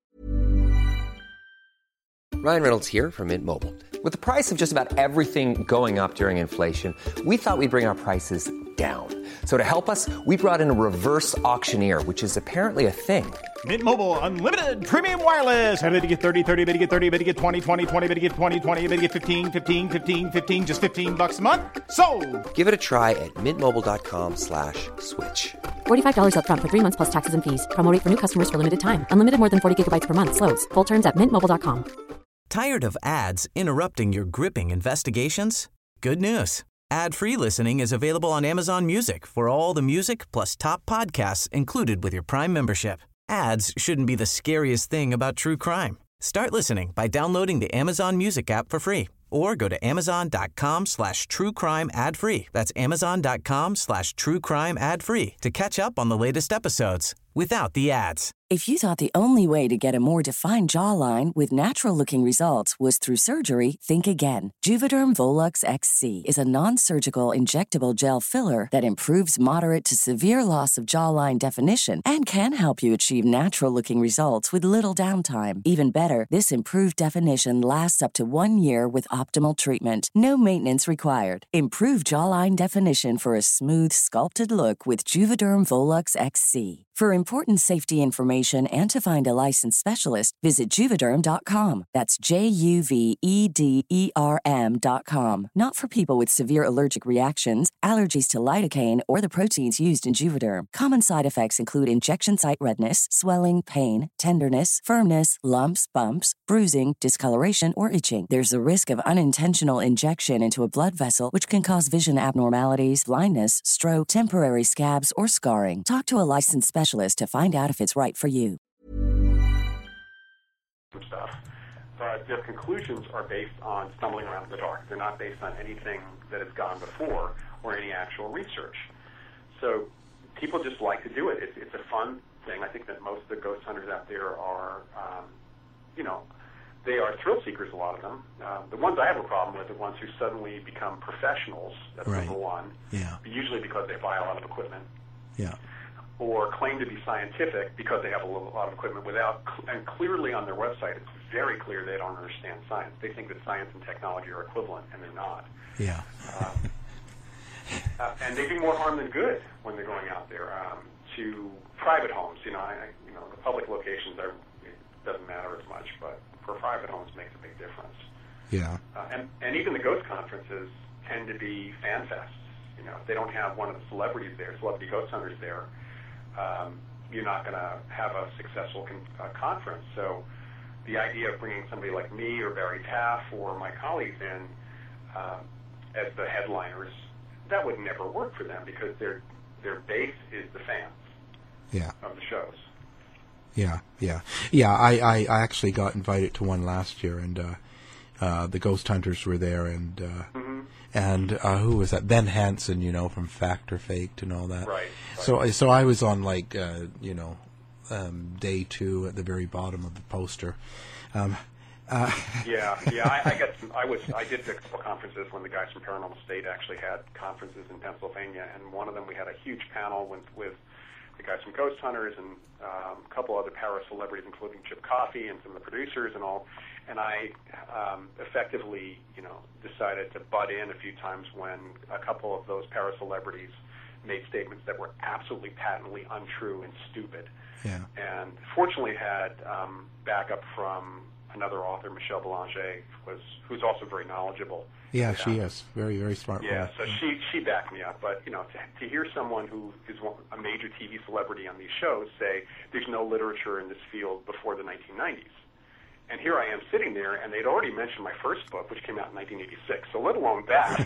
Ryan Reynolds here from Mint Mobile. With the price of just about everything going up during inflation, we thought we'd bring our prices down. So to help us, we brought in a reverse auctioneer, which is apparently a thing. Mint Mobile Unlimited Premium Wireless. How to get thirty, thirty, how to get thirty, how to get twenty, twenty, twenty, how to get twenty, twenty, how to get fifteen, fifteen, fifteen, fifteen, just fifteen bucks a month? Sold! Give it a try at mintmobile.com slash switch. forty-five dollars up front for three months plus taxes and fees. Promo rate for new customers for limited time. Unlimited more than forty gigabytes per month. Slows full terms at mint mobile dot com. Tired of ads interrupting your gripping investigations? Good news. Ad-free listening is available on Amazon Music for all the music plus top podcasts included with your Prime membership. Ads shouldn't be the scariest thing about true crime. Start listening by downloading the Amazon Music app for free or go to amazon.com slash true crime ad free. That's amazon.com slash true crime ad free to catch up on the latest episodes without the ads. If you thought the only way to get a more defined jawline with natural-looking results was through surgery, think again. Juvederm Volux X C is a non-surgical injectable gel filler that improves moderate to severe loss of jawline definition and can help you achieve natural-looking results with little downtime. Even better, this improved definition lasts up to one year with optimal treatment. No maintenance required. Improve jawline definition for a smooth, sculpted look with Juvederm Volux X C. For important safety information and to find a licensed specialist, visit Juvederm dot com. That's J U V E D E R M dot com. Not for people with severe allergic reactions, allergies to lidocaine, or the proteins used in Juvederm. Common side effects include injection site redness, swelling, pain, tenderness, firmness, lumps, bumps, bruising, discoloration, or itching. There's a risk of unintentional injection into a blood vessel, which can cause vision abnormalities, blindness, stroke, temporary scabs, or scarring. Talk to a licensed specialist to find out if it's right for you. Stuff, but their conclusions are based on stumbling around in the dark. They're not based on anything that has gone before or any actual research. So people just like to do it. It's, it's a fun thing. I think that most of the ghost hunters out there are, um, you know, they are thrill seekers, a lot of them. Uh, the ones I have a problem with are the ones who suddenly become professionals, that's Right. number one, Yeah. usually because they buy a lot of equipment. Yeah. Or claim to be scientific because they have a lot of equipment without, and clearly on their website it's very clear they don't understand science. They think that science and technology are equivalent, and they're not. Yeah. Um, uh, and they do more harm than good when they're going out there um, to private homes. You know, I, you know, the public locations are, it doesn't matter as much, but for private homes makes a big difference. Yeah. Uh, and, and even the ghost conferences tend to be fan fests. You know, if they don't have one of the celebrities there, celebrity ghost hunters there, um, you're not going to have a successful con- uh, conference. So the idea of bringing somebody like me or Barry Taff or my colleagues in uh, as the headliners, that would never work for them because their their base is the fans yeah. of the shows. Yeah, yeah. Yeah, I, I, I actually got invited to one last year, and uh, uh, the Ghost Hunters were there, and uh, mm-hmm. and uh, who was that? Ben Hansen, you know, from Fact or Faked and all that. Right. right. So, so I was on, like, uh, you know, um, day two at the very bottom of the poster. Um, uh, yeah, yeah. I, I got. Some, I was. I did a couple conferences when the guys from Paranormal State actually had conferences in Pennsylvania, and one of them we had a huge panel with with the guys from Ghost Hunters and um, a couple other para celebrities, including Chip Coffey and some of the producers and all. And I um, effectively, you know, decided to butt in a few times when a couple of those para celebrities made statements that were absolutely patently untrue and stupid. Yeah. And fortunately had um, backup from another author, Michelle Belanger, was who's also very knowledgeable. Yeah, she is. Very, very smart Yeah, woman. so she, she backed me up. But, you know, to, to hear someone who is one, a major T V celebrity on these shows say there's no literature in this field before the nineteen nineties. And here I am sitting there, and they'd already mentioned my first book, which came out in nineteen eighty-six, so let alone that.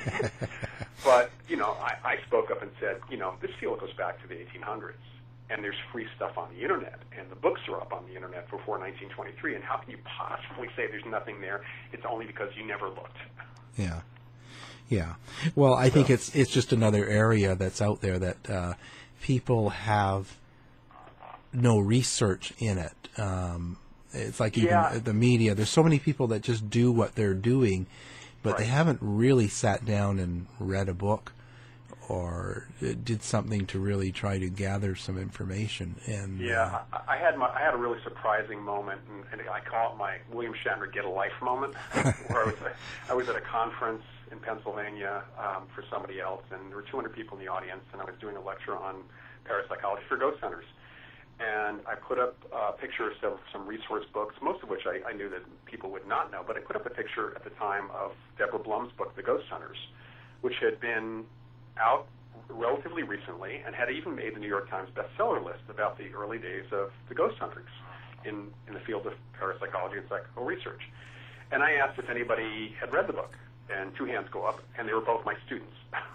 But, you know, I, I spoke up and said, you know, this field goes back to the eighteen hundreds, and there's free stuff on the Internet, and the books are up on the Internet before nineteen twenty-three, and how can you possibly say there's nothing there? It's only because you never looked. Yeah. Yeah. Well, I think it's it's just another area that's out there that uh, people have no research in it. Um, it's like even Yeah. the media. There's so many people that just do what they're doing, but Right. they haven't really sat down and read a book or did something to really try to gather some information. And Yeah, uh, I, I had my, I had a really surprising moment, and, and I call it my William Shatner get a life moment, where I was I was at a conference in Pennsylvania um, for somebody else, and there were two hundred people in the audience, and I was doing a lecture on parapsychology for ghost hunters. And I put up a picture of some, some resource books, most of which I, I knew that people would not know, but I put up a picture at the time of Deborah Blum's book, The Ghost Hunters, which had been out relatively recently and had even made the New York Times bestseller list about the early days of the ghost hunters in, in the field of parapsychology and psychical research. And I asked if anybody had read the book, and two hands go up, and they were both my students.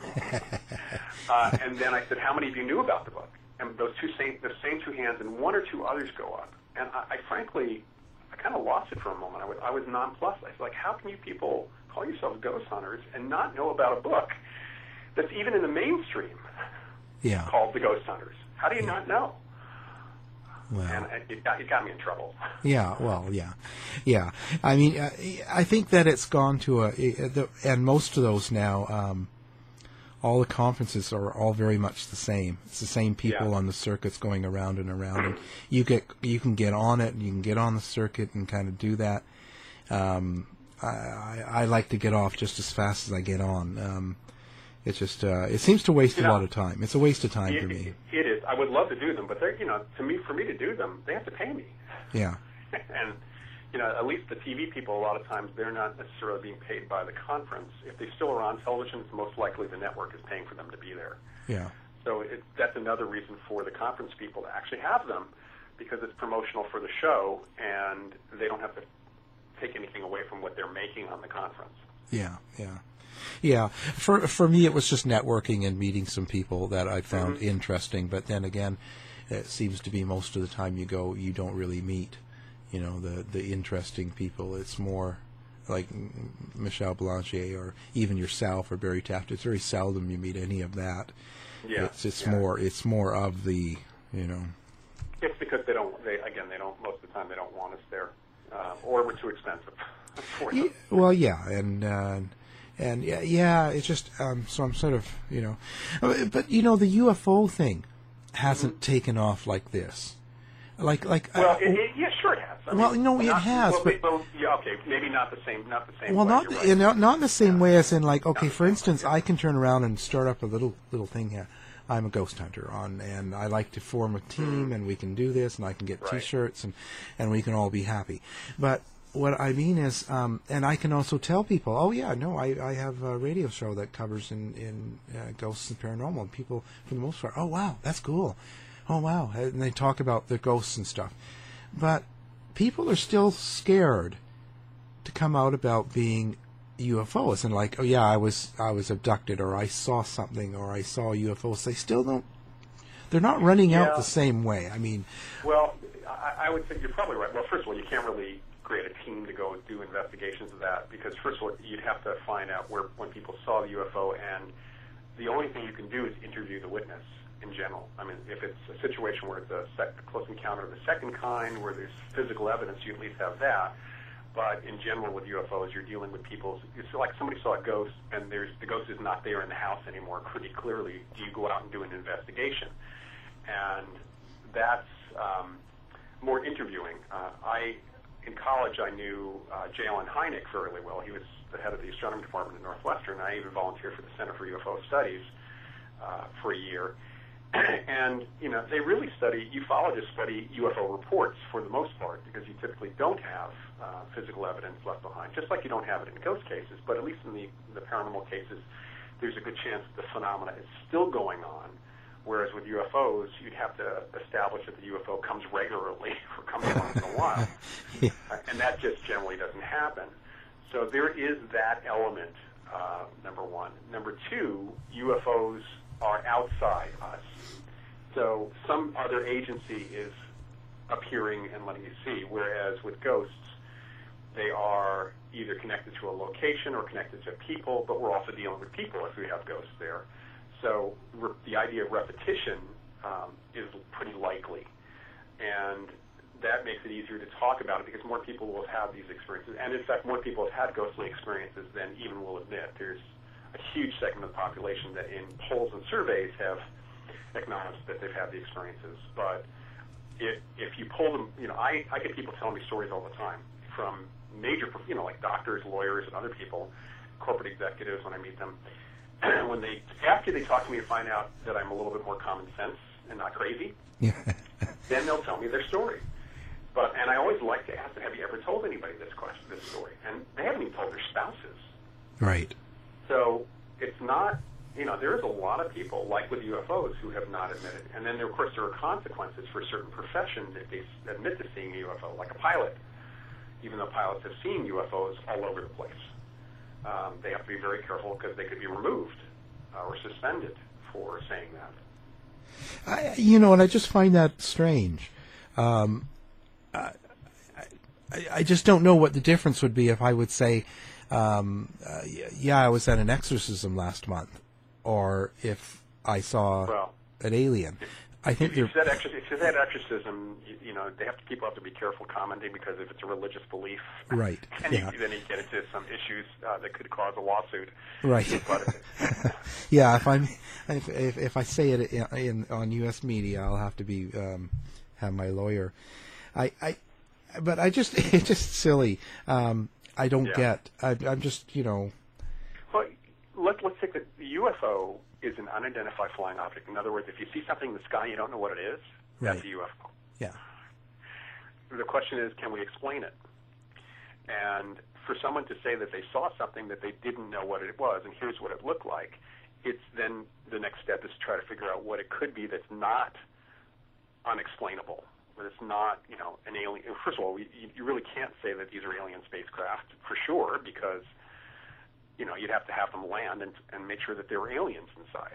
uh, and then I said, how many of you knew about the book? And those two same, the same two hands and one or two others go up. And I, I frankly, I kind of lost it for a moment. I was, I was nonplussed. I was like, how can you people call yourselves ghost hunters and not know about a book that's even in the mainstream yeah. called The Ghost Hunters? How do you Yeah. not know? Well. And it got, it got me in trouble. Yeah, well, yeah, yeah. I mean, uh, I think that it's gone to a, a the, and most of those now, um, all the conferences are all very much the same. It's the same people Yeah. on the circuits going around and around, and you get you can get on it, and you can get on the circuit and kind of do that. Um, I, I, I like to get off just as fast as I get on. Um, It's just, uh, it seems to waste You a know, lot of time. It's a waste of time it, for me. It is. I would love to do them, but they're, you know, to me, for me to do them, they have to pay me. Yeah. And, you know, at least the T V people, a lot of times, they're not necessarily being paid by the conference. If they still are on television, it's most likely the network is paying for them to be there. Yeah. So it, that's another reason for the conference people to actually have them, because it's promotional for the show, and they don't have to take anything away from what they're making on the conference. Yeah, yeah. Yeah, for for me it was just networking and meeting some people that I found Mm-hmm. interesting. But then again, it seems to be most of the time you go, you don't really meet, you know, the the interesting people. It's more like Michelle Belanger or even yourself or Barry Taft. It's very seldom you meet any of that. Yeah, it's it's yeah. more it's more of the, you know. It's because they don't. They again, they don't. Most of the time, they don't want us there, uh, or we're too expensive for them. Yeah, well, yeah, and. Uh, And yeah, yeah, it's just um, so I'm sort of, you know, but you know the U F O thing hasn't Mm-hmm. taken off like this, like like. Well, uh, it, it, yeah, sure it has. I well, mean, no, it not, has, well, but well, yeah, okay, maybe not the same, not the same. well, way, not you're in, right. not in the same Yeah. way as in like, okay, Not for the same instance, way, I can turn around and start up a little little thing here. I'm a ghost hunter on, and I like to form a team, and we can do this, and I can get Right. T-shirts, and and we can all be happy. But what I mean is, um, and I can also tell people, oh yeah, no, I, I have a radio show that covers in, in uh, ghosts and paranormal, and people, for the most part, oh wow, that's cool. Oh wow, and they talk about the ghosts and stuff. But people are still scared to come out about being U F Os and like, oh yeah, I was I was abducted, or I saw something, or I saw U F Os. They still don't. They're not running yeah. out the same way. I mean, well, I, I would say you're probably right. Well, first of all, you can't really create a team to go do investigations of that, because first of all, you'd have to find out where when people saw the U F O, and the only thing you can do is interview the witness. In general, I mean, if it's a situation where it's a sec- close encounter of the second kind, where there's physical evidence, you at least have that. But in general, with U F Os, you're dealing with people. It's like somebody saw a ghost, and there's the ghost is not there in the house anymore. Pretty clearly, do you go out and do an investigation? And that's um, more interviewing. Uh, I, in college, I knew uh, J. Allen Hynek fairly well. He was the head of the astronomy department at Northwestern. I even volunteered for the Center for U F O Studies uh, for a year. And, you know, they really study, ufologists study U F O reports for the most part, because you typically don't have uh, physical evidence left behind, just like you don't have it in ghost cases. But at least in the, the paranormal cases, there's a good chance that the phenomena is still going on, whereas with U F Os, you'd have to establish that the U F O comes regularly or comes once in a while. Yeah. Uh, and that just generally doesn't happen. So there is that element, uh, number one. Number two, U F Os are outside us. So some other agency is appearing and letting you see, whereas with ghosts, they are either connected to a location or connected to people, but we're also dealing with people if we have ghosts there. So re- the idea of repetition um, is pretty likely, and that makes it easier to talk about it because more people will have these experiences. And in fact, more people have had ghostly experiences than even will admit. There's a huge segment of the population that in polls and surveys have acknowledged that they've had the experiences. But it, if you pull them, you know, I, I get people telling me stories all the time from major, you know, like doctors, lawyers, and other people, corporate executives when I meet them. When they, after they talk to me and find out that I'm a little bit more common sense and not crazy, yeah. Then they'll tell me their story. But, and I always like to ask them, have you ever told anybody this question, this story? And they haven't even told their spouses. Right. So it's not, you know, there is a lot of people, like with U F Os, who have not admitted. And then, there, of course, there are consequences for certain professions if they admit to seeing a U F O, like a pilot. Even though pilots have seen U F Os all over the place, um, they have to be very careful because they could be removed uh, or suspended for saying that. I, you know, and I just find that strange. Um, I, I, I just don't know what the difference would be if I would say, um, uh, yeah, I was at an exorcism last month, or if I saw well, an alien. I think if you, said exor- if you said exorcism, you, you know, they have to, people have to be careful commenting because if it's a religious belief, right? And yeah. you, then you get into some issues uh, that could cause a lawsuit, right? But, yeah, if I'm if, if if I say it in, in on U S media, I'll have to be um, have my lawyer. I, I but I just it's just silly. Um, I don't yeah. get. I, I'm just you know. Well, let's let's take the U F O is an unidentified flying object. In other words, if you see something in the sky, you don't know what it is. Right. That's a U F O. Yeah. The question is, can we explain it? And for someone to say that they saw something that they didn't know what it was, and here's what it looked like, it's then the next step is to try to figure out what it could be that's not unexplainable. But it's not, you know, an alien. First of all, we, you, you really can't say that these are alien spacecraft for sure because, you know, you'd have to have them land and, and make sure that there were aliens inside.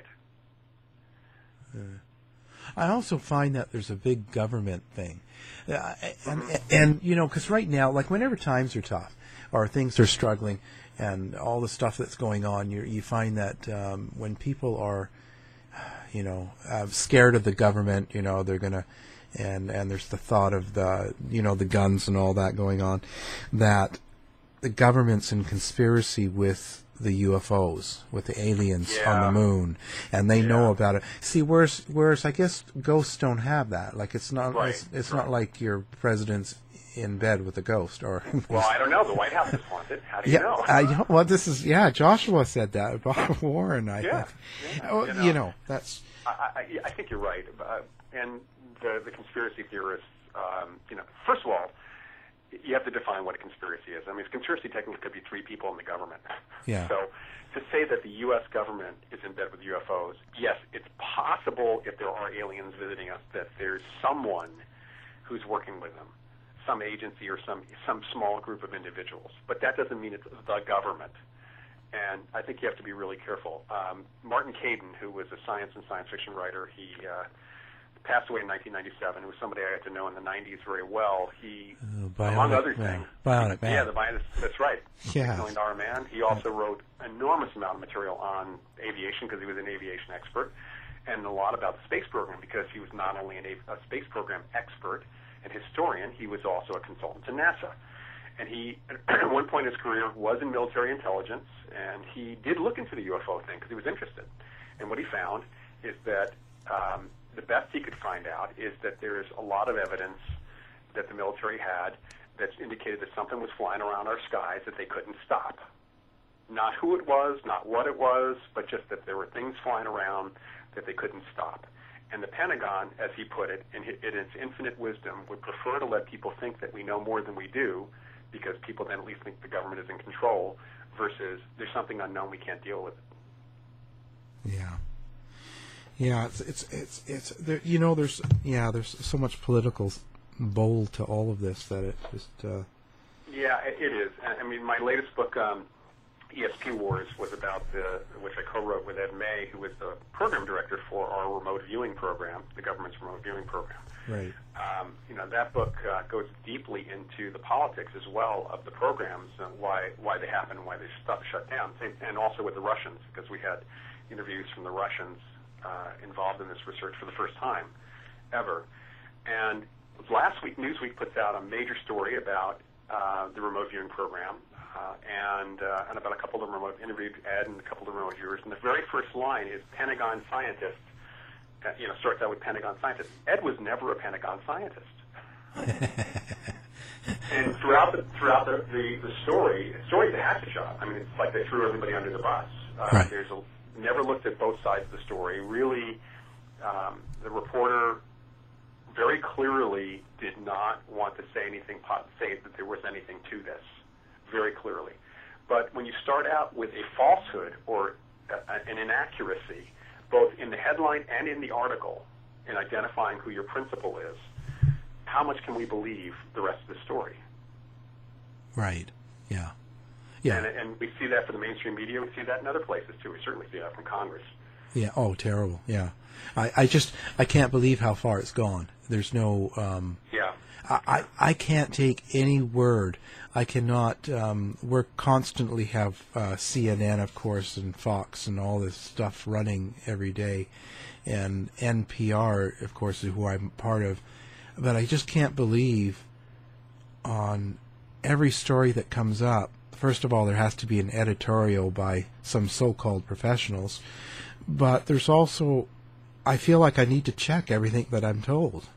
Uh, I also find that there's a big government thing. Uh, and, and, and, you know, because right now, like whenever times are tough or things are struggling and all the stuff that's going on, you you find that um, when people are, you know, uh, scared of the government, you know, they're going to, and, and there's the thought of the, you know, the guns and all that going on, that the government's in conspiracy with the U F Os, with the aliens yeah. on the moon, and they yeah. know about it. See, whereas, whereas I guess ghosts don't have that. Like it's not, right. it's, it's right. not like your president's in bed with a ghost. Or well, I don't know. The White House is haunted. How do you yeah, know? I, well, this is yeah. Joshua said that about Warren. I yeah, think. yeah oh, you, know, you know, that's. I, I, I think you're right, uh, and the the conspiracy theorists. Um, you know, first of all, you have to define what a conspiracy is. I mean, a conspiracy technically could be three people in the government. Yeah. So to say that the U S government is in bed with U F Os, yes, it's possible if there are aliens visiting us that there's someone who's working with them, some agency or some some small group of individuals. But that doesn't mean it's the government. And I think you have to be really careful. Um, Martin Caidin, who was a science and science fiction writer, he uh, passed away in nineteen ninety-seven. He was somebody I got to know in the nineties very well. He, uh, bionic, among other yeah. things, Bionic Man. Yeah, the Bionic. That's right. Yeah. Million Dollar Man. He also wrote an enormous amount of material on aviation because he was an aviation expert, and a lot about the space program because he was not only an, a space program expert and historian, he was also a consultant to NASA. And he, at one point in his career, was in military intelligence, and he did look into the U F O thing because he was interested. And what he found is that um, the best he could find out is that there's a lot of evidence that the military had that indicated that something was flying around our skies that they couldn't stop. Not who it was, not what it was, but just that there were things flying around that they couldn't stop. And the Pentagon, as he put it, in its infinite wisdom, would prefer to let people think that we know more than we do, because people then at least think the government is in control, versus there's something unknown, we can't deal with it. Yeah. Yeah, it's it's it's it's there, you know, there's yeah, there's so much political bowl to all of this that it just uh Yeah, it, it is. I mean, my latest book, um, E S P Wars, was about the, which I co-wrote with Ed May, who was the program director for our remote viewing program, the government's remote viewing program. Right. Um, you know, that book uh, goes deeply into the politics as well of the programs, and why why they happen, why they stuff shut down, and also with the Russians, because we had interviews from the Russians uh, involved in this research for the first time ever. And last week, Newsweek puts out a major story about uh, the remote viewing program, uh, and uh, and about a couple of the remote interviewed Ed and a couple of the remote viewers. And the very first line is Pentagon scientists. Uh, you know, starts out with Pentagon scientists. Ed was never a Pentagon scientist. And throughout the throughout the, the, the story, the story's a hatchet job. I mean, it's like they threw everybody under the bus. Uh, right. There's a, never looked at both sides of the story. Really, um, the reporter very clearly did not want to say anything, say that there was anything to this, very clearly. But when you start out with a falsehood or a, an inaccuracy, both in the headline and in the article, in identifying who your principal is, how much can we believe the rest of the story? Right. Yeah. Yeah. And, and we see that from the mainstream media. We see that in other places, too. We certainly see that from Congress. Yeah. Oh, terrible. Yeah. I, I just, I can't believe how far it's gone. There's no, um, yeah. I, I, I can't take any word. I cannot, um, we're constantly have uh, C N N, of course, and Fox and all this stuff running every day. And N P R, of course, is who I'm part of. But I just can't believe on every story that comes up, first of all, there has to be an editorial by some so-called professionals. But there's also, I feel like I need to check everything that I'm told.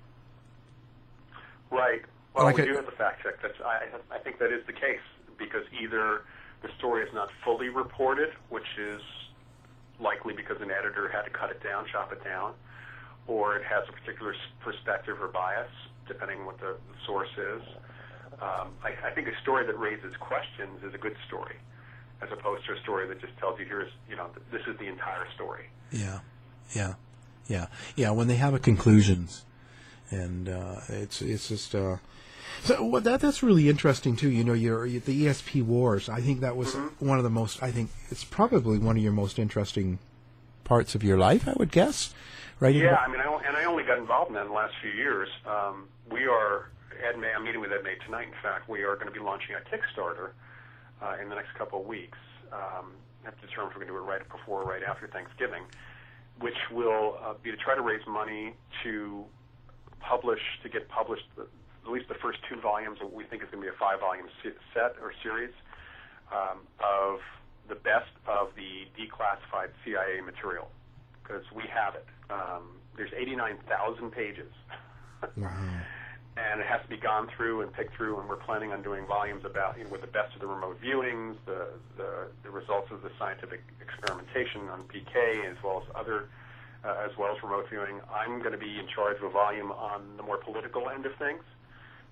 Right. Well, like we a, do have to fact check. That's, I, I think that is the case, because either the story is not fully reported, which is likely because an editor had to cut it down, chop it down, or it has a particular perspective or bias, depending on what the source is. Um, I, I think a story that raises questions is a good story, as opposed to a story that just tells you, here's, you know, this is the entire story. Yeah, yeah, yeah, yeah. When they have a conclusions, and uh, it's it's just uh, so well, that that's really interesting too. You know, your the E S P Wars. I think that was mm-hmm. one of the most. I think it's probably one of your most interesting parts of your life, I would guess. Right? Yeah, I mean, I, and I only got involved in that in the last few years. Um, we are. Ed May, I'm meeting with Ed May tonight, in fact. We are going to be launching a Kickstarter uh, in the next couple of weeks. Um, I have to determine if we're going to do it right before or right after Thanksgiving, which will uh, be to try to raise money to publish, to get published the, at least the first two volumes of what we think is going to be a five-volume set or series um, of the best of the declassified C I A material, because we have it. Um, there's eighty-nine thousand pages. Wow. And it has to be gone through and picked through, and we're planning on doing volumes about, you know, with the best of the remote viewings, the, the, the results of the scientific experimentation on P K, as well as other, uh, as well as remote viewing. I'm going to be in charge of a volume on the more political end of things.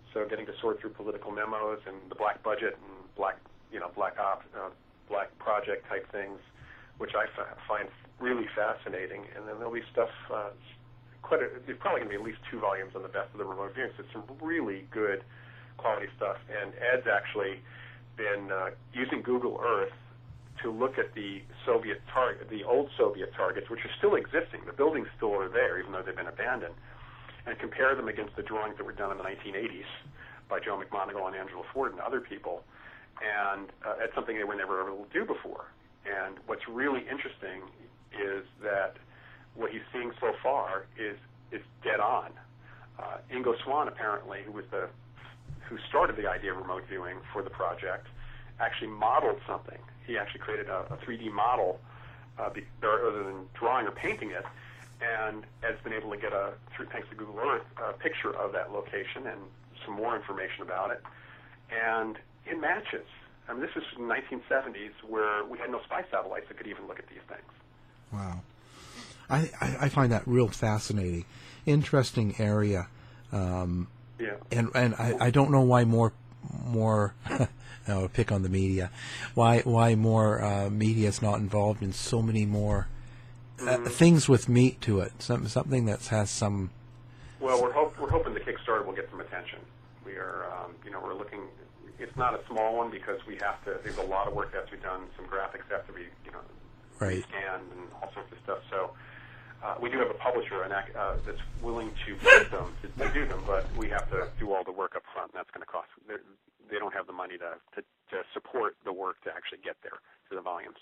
So getting to sort through political memos and the black budget and black, you know, black op, uh, black project type things, which I f- find really fascinating. And then there'll be stuff, uh, quite a, there's probably going to be at least two volumes on the best of the remote viewing. So it's some really good quality stuff. And Ed's actually been uh, using Google Earth to look at the Soviet target, the old Soviet targets, which are still existing. The buildings still are there, even though they've been abandoned, and compare them against the drawings that were done in the nineteen eighties by Joe McMoneagle and Angela Ford and other people. And uh, that's something they were never able to do before. And what's really interesting is that what he's seeing so far is is dead on. Uh, Ingo Swann, apparently, who was the who started the idea of remote viewing for the project, actually modeled something. He actually created a, a three D model, uh, be, rather than drawing or painting it, and has been able to get a, through, thanks to Google Earth, a picture of that location and some more information about it, and it matches. I mean, this is from the nineteen seventies, where we had no spy satellites that could even look at these things. Wow. I, I, I find that real fascinating, interesting area. Um, yeah. And and I, I don't know why more more I'll pick on the media. Why why more uh, media is not involved in so many more uh, mm-hmm. things with meat to it? Some something that has some. Well, we're hope, we're hoping the Kickstarter will get some attention. We are, um, you know, we're looking. It's not a small one because we have to. There's a lot of work that has to be done. Some graphics have to be, you know, right. scanned and all sorts of stuff. So. Uh, we do have a publisher an, uh, that's willing to print them, to, to do them, but we have to do all the work up front, and that's going to cost. They don't have the money to, to, to support the work to actually get there to the volumes.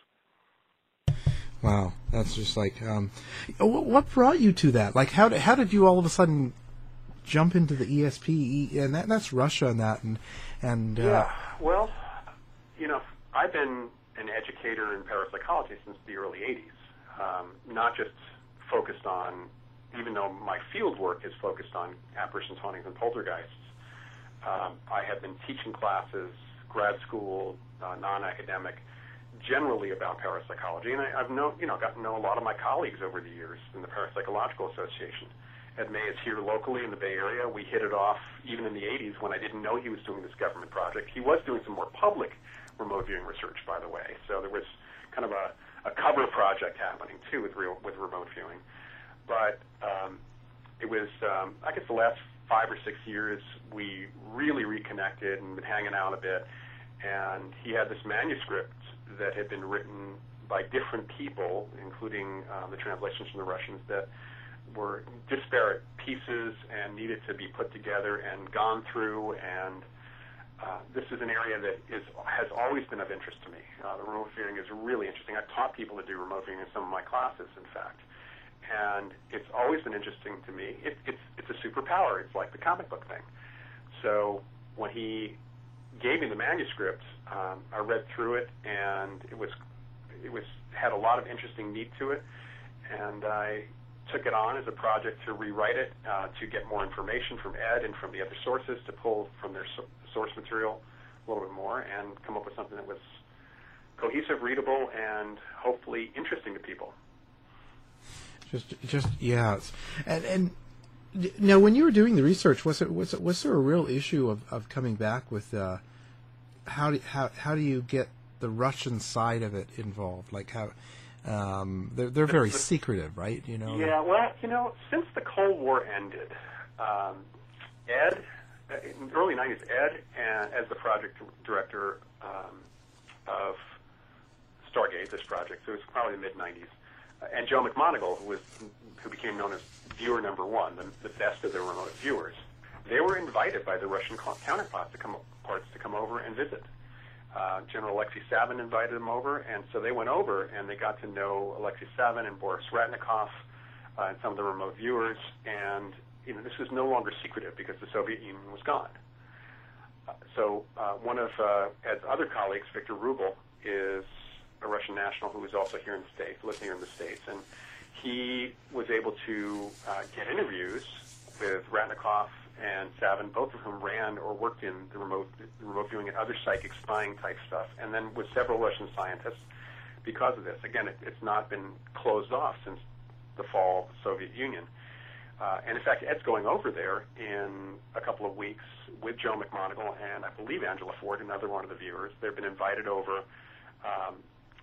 Wow, that's just like, um, what brought you to that? Like, how did, how did you all of a sudden jump into the E S P? And that, that's Russia and that, and and uh, yeah. Well, you know, I've been an educator in parapsychology since the early eighties, um, not just focused on, even though my field work is focused on apparitions, hauntings, and poltergeists, um, I have been teaching classes, grad school, uh, non-academic, generally about parapsychology, and I, I've know, you know, gotten to know a lot of my colleagues over the years in the Parapsychological Association. Ed May is here locally in the Bay Area. We hit it off even in the eighties when I didn't know he was doing this government project. He was doing some more public remote viewing research, by the way, so there was kind of a a cover project happening, too, with real, with remote viewing. But um, it was, um, I guess the last five or six years, we really reconnected and been hanging out a bit. And he had this manuscript that had been written by different people, including um, the translations from the Russians, that were disparate pieces and needed to be put together and gone through. And Uh, this is an area that is has always been of interest to me. Uh, the remote viewing is really interesting. I've taught people to do remote viewing in some of my classes, in fact, and it's always been interesting to me. It, it's it's a superpower. It's like the comic book thing. So when he gave me the manuscript, um, I read through it, and it was it was had a lot of interesting meat to it, and I took it on as a project to rewrite it, uh, to get more information from Ed and from the other sources, to pull from their so- source material a little bit more and come up with something that was cohesive, readable, and hopefully interesting to people. Just, just yeah. And and now, when you were doing the research, was it was it, was there a real issue of, of coming back with uh, how do how how do you get the Russian side of it involved? Like how. Um, they're they're very the, secretive, right? You know. Yeah. Well, you know, since the Cold War ended, um, Ed, in the early nineties, Ed, and as the project director um, of Stargate, this project, so it was probably the mid nineties, uh, and Joe McMoneagle, who was who became known as viewer number one, the, the best of the remote viewers, they were invited by the Russian counterparts to come parts to come over and visit. Uh, General Alexei Savin invited them over, and so they went over and they got to know Alexei Savin and Boris Ratnikov uh, and some of the remote viewers. And you know, this was no longer secretive because the Soviet Union was gone. Uh, so uh, one of uh, Ed's other colleagues, Victor Rubel, is a Russian national who is also here in the States, lives here in the States, and he was able to uh, get interviews with Ratnikov and Savin, both of whom ran or worked in the remote, the remote viewing and other psychic spying type stuff, and then with several Russian scientists because of this. Again, it, it's not been closed off since the fall of the Soviet Union. Uh, and in fact, Ed's going over there in a couple of weeks with Joe McMoneagle and I believe Angela Ford, another one of the viewers. They've been invited over um,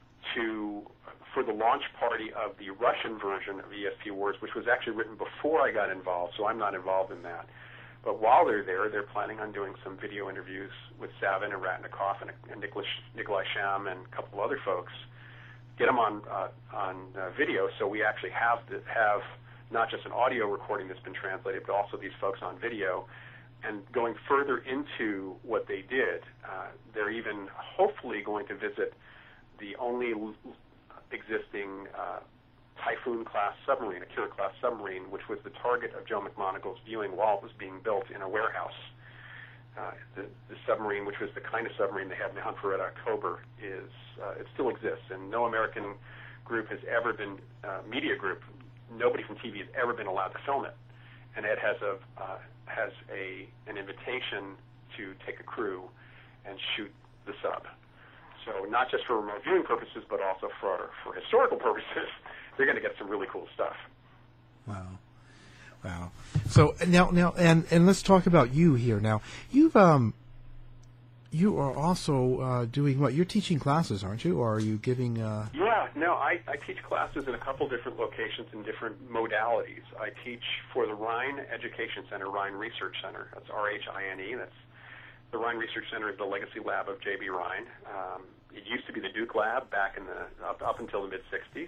to for the launch party of the Russian version of E S P Wars, which was actually written before I got involved, so I'm not involved in that. But while they're there, they're planning on doing some video interviews with Savin and Ratnikov and, and Nicholas, Nikolai Sham and a couple of other folks. Get them on uh, on uh, video, so we actually have the, have not just an audio recording that's been translated, but also these folks on video. And going further into what they did, uh, they're even hopefully going to visit the only l- existing uh, Typhoon-class submarine, Akira-class submarine, which was the target of Joe McMoneagle's viewing while it was being built in a warehouse. Uh, the, the submarine, which was the kind of submarine they had in the Hunt for Red October, is uh, it still exists, and no American group has ever been, uh, media group, nobody from T V has ever been allowed to film it. And Ed has a uh, has a an invitation to take a crew and shoot the sub. So not just for remote viewing purposes, but also for for historical purposes, they're going to get some really cool stuff. Wow. Wow. So now, now, and, and let's talk about you here. Now, you've um, you are also uh, doing what? You're teaching classes, aren't you? Or are you giving? Uh... Yeah. No, I, I teach classes in a couple different locations in different modalities. I teach for the Rhine Education Center, Rhine Research Center. That's R H I N E. That's the Rhine Research Center is the legacy lab of J B. Rhine. Um, it used to be the Duke Lab back in the up, up until the mid sixties,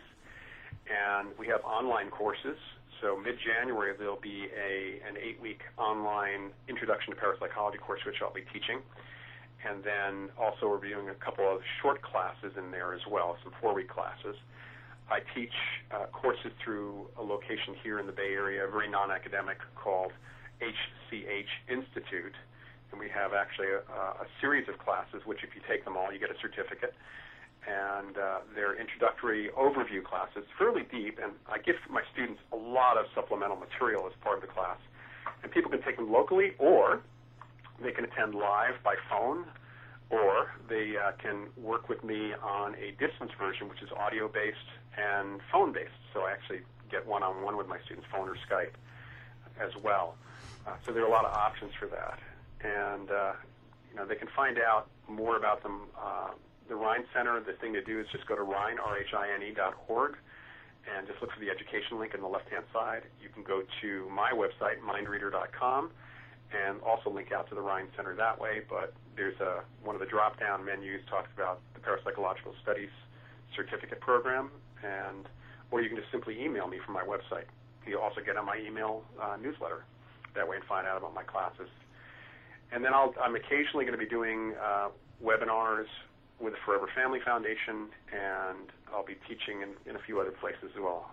and we have online courses. So mid-January, there'll be a an eight-week online Introduction to Parapsychology course, which I'll be teaching. And then also we're doing a couple of short classes in there as well, some four-week classes. I teach uh, courses through a location here in the Bay Area, very non-academic, called H C H Institute. And we have actually a, a series of classes, which if you take them all, you get a certificate. And uh, they're introductory overview classes, fairly deep, and I give my students a lot of supplemental material as part of the class. And people can take them locally, or they can attend live by phone, or they uh, can work with me on a distance version, which is audio-based and phone-based. So I actually get one-on-one with my students, phone or Skype as well. Uh, so there are a lot of options for that. And, uh, you know, they can find out more about them. Uh, the Rhine Center, the thing to do is just go to Rhine, R H I N E dot org, and just look for the education link on the left-hand side. You can go to my website, mind reader dot com, and also link out to the Rhine Center that way. But there's a, one of the drop-down menus talks about the Parapsychological Studies Certificate Program, and or you can just simply email me from my website. You'll also get on my email uh, newsletter that way and find out about my classes. And then I'll, I'm occasionally going to be doing uh, webinars with the Forever Family Foundation, and I'll be teaching in, in a few other places as well.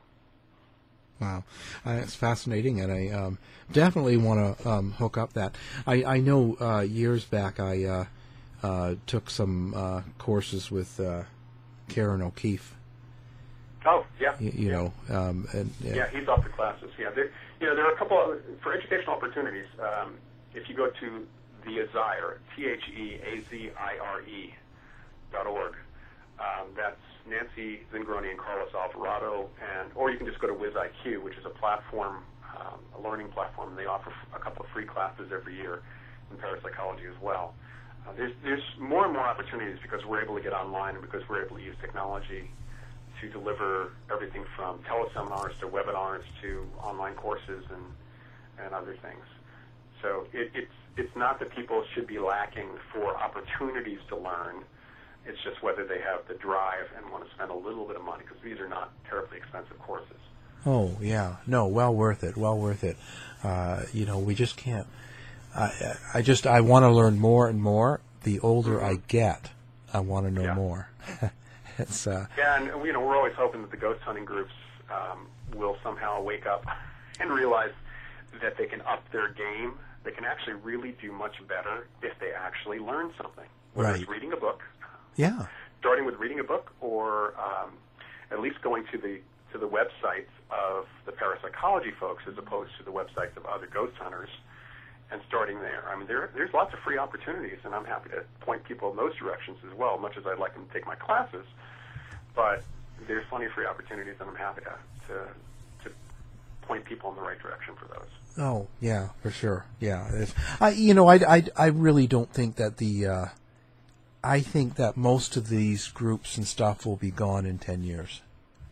Wow, uh, it's fascinating, and I um, definitely want to um, hook up that. I, I know uh, years back I uh, uh, took some uh, courses with uh, Karen O'Keefe. Oh, yeah. You, you yeah. know, um, and, yeah. yeah, he's off the classes. Yeah, there, you know, there are a couple of, for educational opportunities. Um, if you go to the Azire, T H E A Z I R E dot org. Um, that's Nancy Zingroni and Carlos Alvarado, and or you can just go to WizIQ, which is a platform, um, a learning platform. And they offer a couple of free classes every year in parapsychology as well. Uh, there's there's more and more opportunities because we're able to get online and because we're able to use technology to deliver everything from teleseminars to webinars to online courses and and other things. So it, it's it's not that people should be lacking for opportunities to learn. It's just whether they have the drive and want to spend a little bit of money, because these are not terribly expensive courses. Oh, yeah. No, well worth it. Well worth it. Uh, you know, we just can't. I, I just, I want to learn more and more. The older mm-hmm. I get, I want to know yeah. more. it's, uh, yeah, and, you know, we're always hoping that the ghost hunting groups um, will somehow wake up and realize that they can up their game. They can actually really do much better if they actually learn something. Whether right. it's reading a book, yeah, starting with reading a book, or um, at least going to the to the websites of the parapsychology folks as opposed to the websites of other ghost hunters, and starting there. I mean, there there's lots of free opportunities, and I'm happy to point people in those directions as well, much as I'd like them to take my classes. But there's plenty of free opportunities, and I'm happy to to, to point people in the right direction for those. Oh, yeah, for sure. Yeah. It's, I, you know, I, I, I really don't think that the, uh, I think that most of these groups and stuff will be gone in ten years.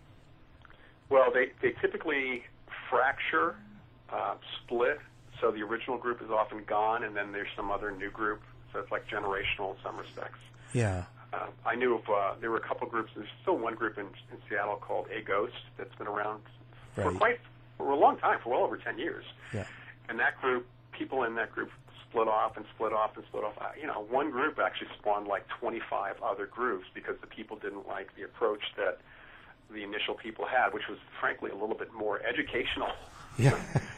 Well, they, they typically fracture, uh, split, so the original group is often gone, and then there's some other new group, so it's like generational in some respects. Yeah. Uh, I knew of, uh, there were a couple groups, there's still one group in, in Seattle called A Ghost that's been around for Right. quite, for a long time, for well over ten years. Yeah. And that group, people in that group split off and split off and split off. Uh, you know, one group actually spawned like twenty-five other groups because the people didn't like the approach that the initial people had, which was frankly a little bit more educational. Yeah.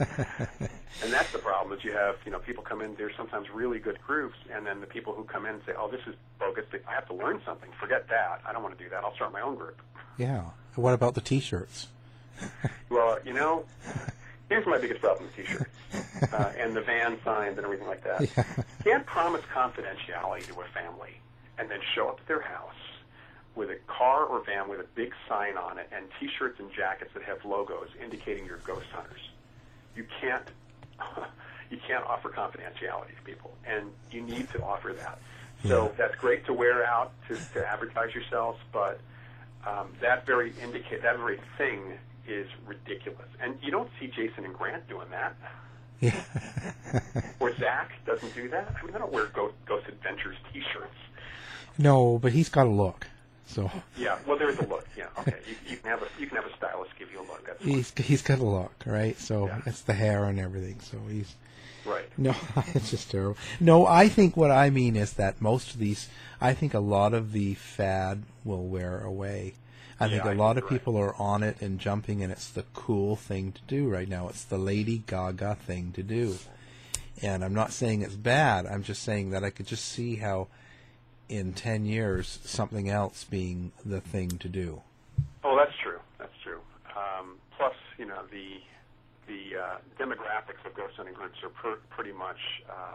And that's the problem, is you have, you know, people come in, they're sometimes really good groups, and then the people who come in and say, oh, this is bogus, I have to learn something. Forget that. I don't want to do that. I'll start my own group. Yeah. What about the T-shirts? Well, you know, here's my biggest problem with T-shirts uh, and the van signs and everything like that. Yeah. You can't promise confidentiality to a family and then show up at their house with a car or van with a big sign on it and T-shirts and jackets that have logos indicating you're ghost hunters. You can't, you can't offer confidentiality to people, and you need to offer that. So Yeah. that's great to wear out to, to advertise yourselves, but um, that very indicate that very thing is ridiculous. And you don't see Jason and Grant doing that. Yeah. Or Zach doesn't do that. I mean, they don't wear Ghost, Ghost Adventures T-shirts. No, but he's got a look. So Yeah, well, there's a look. Yeah, okay. You, you can have a you can have a stylist give you a look. That's he's he's got a look, right? So Yeah. it's the hair and everything. So he's right. no, it's just terrible. No, I think what I mean is that most of these, I think a lot of the fad will wear away. I Yeah, think a I lot think of you're people are on it and jumping, and it's the cool thing to do right now. It's the Lady Gaga thing to do. And I'm not saying it's bad. I'm just saying that I could just see how in ten years something else being the thing to do. Oh, that's true. That's true. Um, plus, you know, the the uh, demographics of ghost hunting groups are per, pretty much um,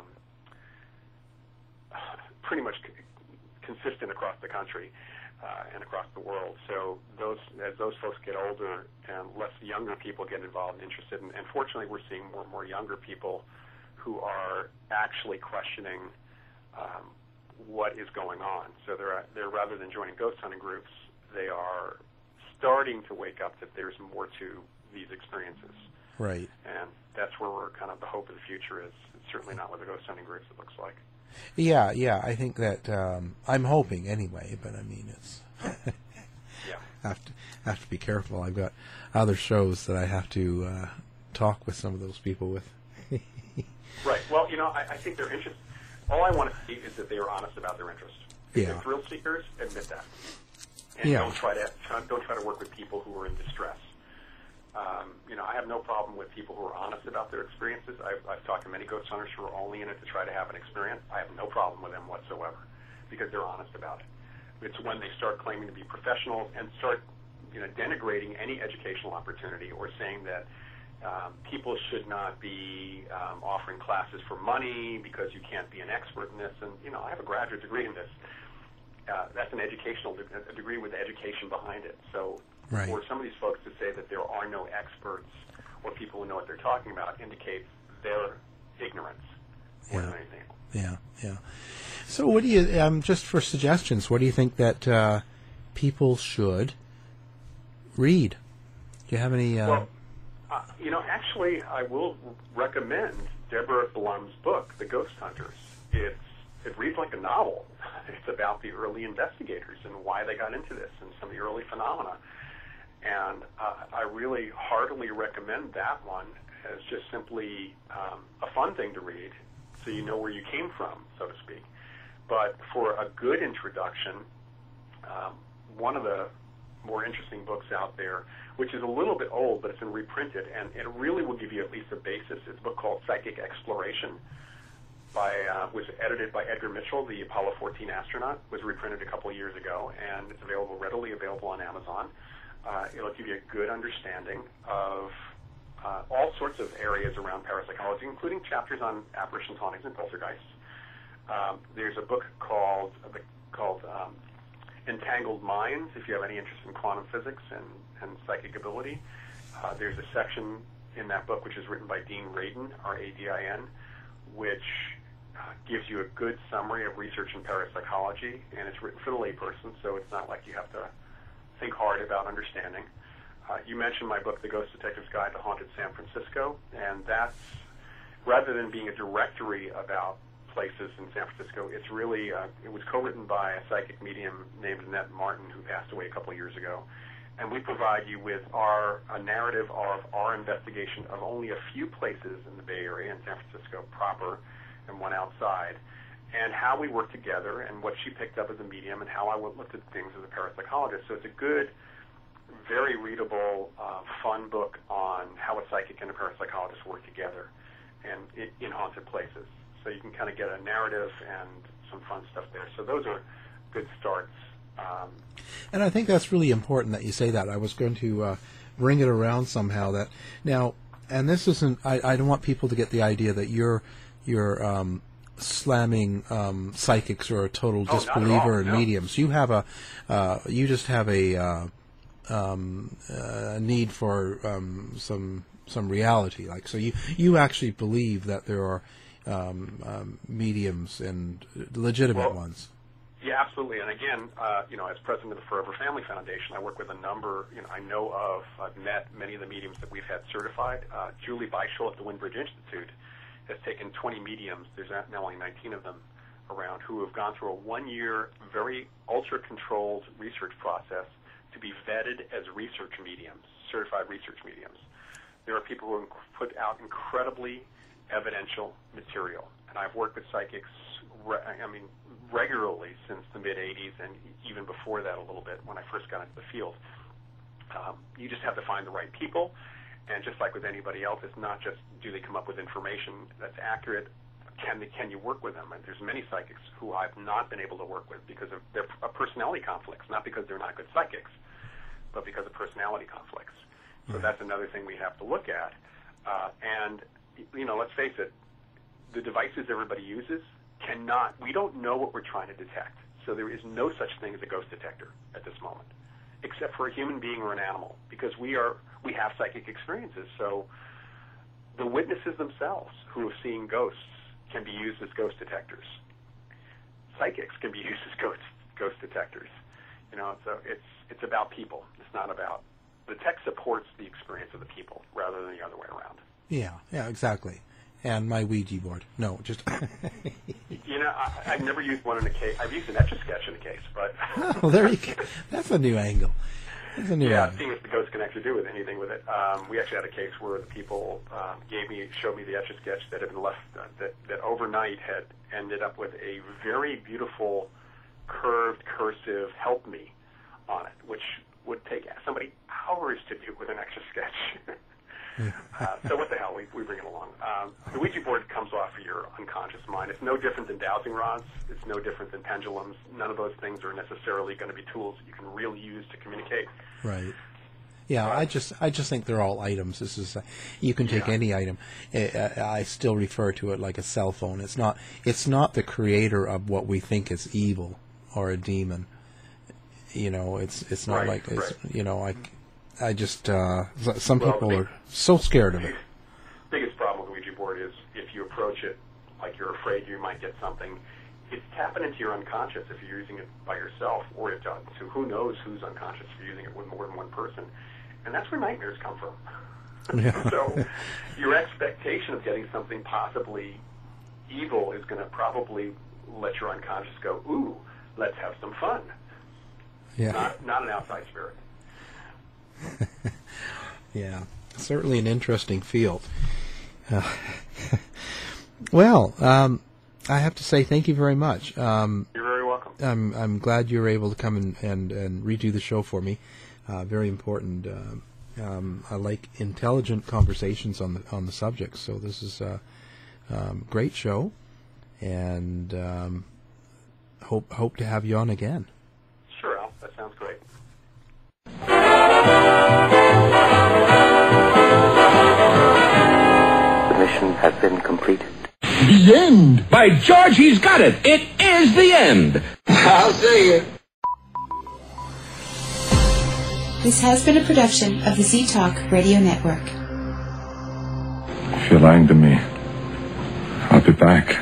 pretty much c- consistent across the country uh, and across the world. So those as those folks get older and less younger people get involved and interested, and, and fortunately, we're seeing more and more younger people who are actually questioning um, what is going on. So they're they're rather than joining ghost hunting groups, they are starting to wake up that there's more to these experiences. Right. And that's where we're kind of the hope of the future is. It's certainly not with the ghost hunting groups, it looks like. Yeah, yeah. I think that um, I'm hoping anyway, but I mean, it's Yeah. have to have to be careful. I've got other shows that I have to uh, talk with some of those people with. Right. Well, you know, I, I think their interest. All I want to see is that they are honest about their interest. If Yeah. they're thrill seekers, admit that, and Yeah. don't try to try, don't try to work with people who are in distress. Um, you know, I have no problem with people who are honest about their experiences. I've, I've talked to many ghost hunters who are only in it to try to have an experience. I have no problem with them whatsoever because they're honest about it. It's when they start claiming to be professionals and start, you know, denigrating any educational opportunity or saying that um, people should not be um, offering classes for money because you can't be an expert in this. And, you know, I have a graduate degree in this. Uh, that's an educational de- a degree with education behind it. So Right. for some of these folks to say that there are no experts or people who know what they're talking about indicates their ignorance more Yeah. than anything. Yeah, yeah. So, what do you um, just for suggestions? What do you think that uh, people should read? Do you have any? Uh, Well, uh, you know, actually, I will recommend Deborah Blum's book, The Ghost Hunters. It's it reads like a novel. It's about the early investigators and why they got into this and some of the early phenomena. And uh, I really heartily recommend that one as just simply um, a fun thing to read, so you know where you came from, so to speak. But for a good introduction, um, one of the more interesting books out there, which is a little bit old, but it's been reprinted, and it really will give you at least a basis. It's a book called Psychic Exploration, by uh, was edited by Edgar Mitchell, the Apollo fourteen astronaut. Was reprinted a couple of years ago, and it's available readily available on Amazon. Uh, it'll give you a good understanding of uh, all sorts of areas around parapsychology, including chapters on apparitions, hauntings, and poltergeists. Um, there's a book called uh, called um, Entangled Minds, if you have any interest in quantum physics and, and psychic ability. Uh, there's a section in that book, which is written by Dean Radin, R A D I N, which uh, gives you a good summary of research in parapsychology, and it's written for the layperson, so it's not like you have to think hard about understanding. Uh, you mentioned my book, The Ghost Detective's Guide to Haunted San Francisco, and that's, rather than being a directory about places in San Francisco, it's really, uh, it was co-written by a psychic medium named Annette Martin, who passed away a couple of years ago. And we provide you with our a narrative of our investigation of only a few places in the Bay Area and San Francisco proper and one outside, and how we work together and what she picked up as a medium and how I looked at things as a parapsychologist. So it's a good, very readable, uh, fun book on how a psychic and a parapsychologist work together and in, in haunted places. So you can kind of get a narrative and some fun stuff there. So those are good starts. Um, and I think that's really important that you say that. I was going to uh, bring it around somehow. That now, and this isn't. I, I don't want people to get the idea that you're you're um, slamming um, psychics or a total oh, disbeliever in no. mediums. You have a uh, you just have a uh, um, uh, need for um, some some reality. Like so, you you actually believe that there are um, um, mediums and legitimate well, ones. Yeah, absolutely. And again, uh, you know, as president of the Forever Family Foundation, I work with a number, you know, I know of, I've met many of the mediums that we've had certified. Uh, Julie Beischel at the Windbridge Institute has taken twenty mediums, there's now only nineteen of them around, who have gone through a one-year, very ultra-controlled research process to be vetted as research mediums, certified research mediums. There are people who put out incredibly evidential material. And I've worked with psychics, I mean, regularly since the mid-eighties and even before that a little bit when I first got into the field. Um, you just have to find the right people, and just like with anybody else, it's not just do they come up with information that's accurate, can they, can you work with them? And there's many psychics who I've not been able to work with because of their uh, personality conflicts, not because they're not good psychics, but because of personality conflicts. So mm-hmm. that's another thing we have to look at. Uh, and, you know, let's face it, the devices everybody uses cannot, we don't know what we're trying to detect. So there is no such thing as a ghost detector at this moment, except for a human being or an animal, because we are, we have psychic experiences. So the witnesses themselves who have seen ghosts can be used as ghost detectors. Psychics can be used as ghost, ghost detectors. You know, so it's, it's about people. It's not about, the tech supports the experience of the people rather than the other way around. Yeah, yeah, exactly. And my Ouija board. No, just... you know, I, I've never used one in a case. I've used an Etch-a-Sketch in a case, but... oh, there you go. That's a new angle. That's a new yeah, angle. seeing if the ghost can actually do with anything with it. Um, we actually had a case where the people um, gave me, showed me the Etch-a-Sketch that had been left, uh, that, that overnight had ended up with a very beautiful, curved, cursive help me on it, which would take somebody hours to do with an Etch-a-Sketch. uh, so what the hell, we, we bring it along. Um, the Ouija board comes off of your unconscious mind. It's no different than dowsing rods. It's no different than pendulums. None of those things are necessarily going to be tools that you can really use to communicate. Right. Yeah, I just I just think they're all items. This is uh, you can take yeah. any item. I, I still refer to it like a cell phone. It's not it's not the creator of what we think is evil or a demon. You know, it's it's not right, like it's, right. you know, I. I just, uh, some well, people big, are so scared of it. The biggest problem with the Ouija board is if you approach it like you're afraid you might get something, it's tapping into your unconscious if you're using it by yourself, or it does. So who knows who's unconscious if you're using it with more than one person. And that's where nightmares come from. Yeah. So your expectation of getting something possibly evil is going to probably let your unconscious go, ooh, let's have some fun. Yeah. Not, not an outside spirit. Yeah, certainly an interesting field. Uh, well, um, I have to say thank you very much. Um, You're very welcome. I'm I'm glad you were able to come and, and, and redo the show for me. Uh, very important. Uh, um, I like intelligent conversations on the on the subject. So this is a um, great show, and um, hope hope to have you on again. Sure, Al. That sounds great. The mission has been completed. The end! By George, he's got it! It is the end! I'll see you. This has been a production of the Z Talk Radio Network. If you're lying to me, I'll be back.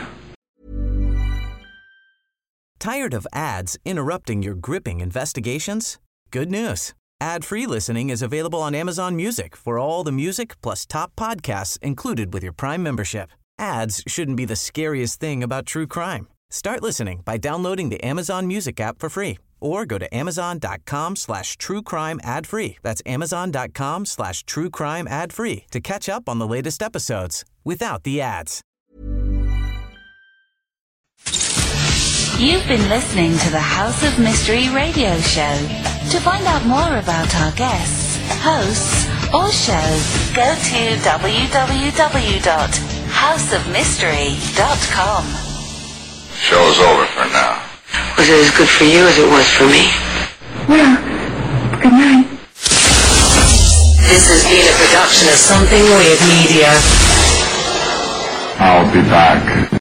Tired of ads interrupting your gripping investigations? Good news. Ad-free listening is available on Amazon Music for all the music plus top podcasts included with your Prime membership. Ads shouldn't be the scariest thing about true crime. Start listening by downloading the Amazon Music app for free or go to amazon.com slash true crime ad free. That's amazon.com slash true crime ad free to catch up on the latest episodes without the ads. You've been listening to the House of Mystery radio show. To find out more about our guests, hosts, or shows, go to w w w dot house of mystery dot com. Show's over for now. Was it as good for you as it was for me? Well, good night. This has been a production of Something Weird Media. I'll be back.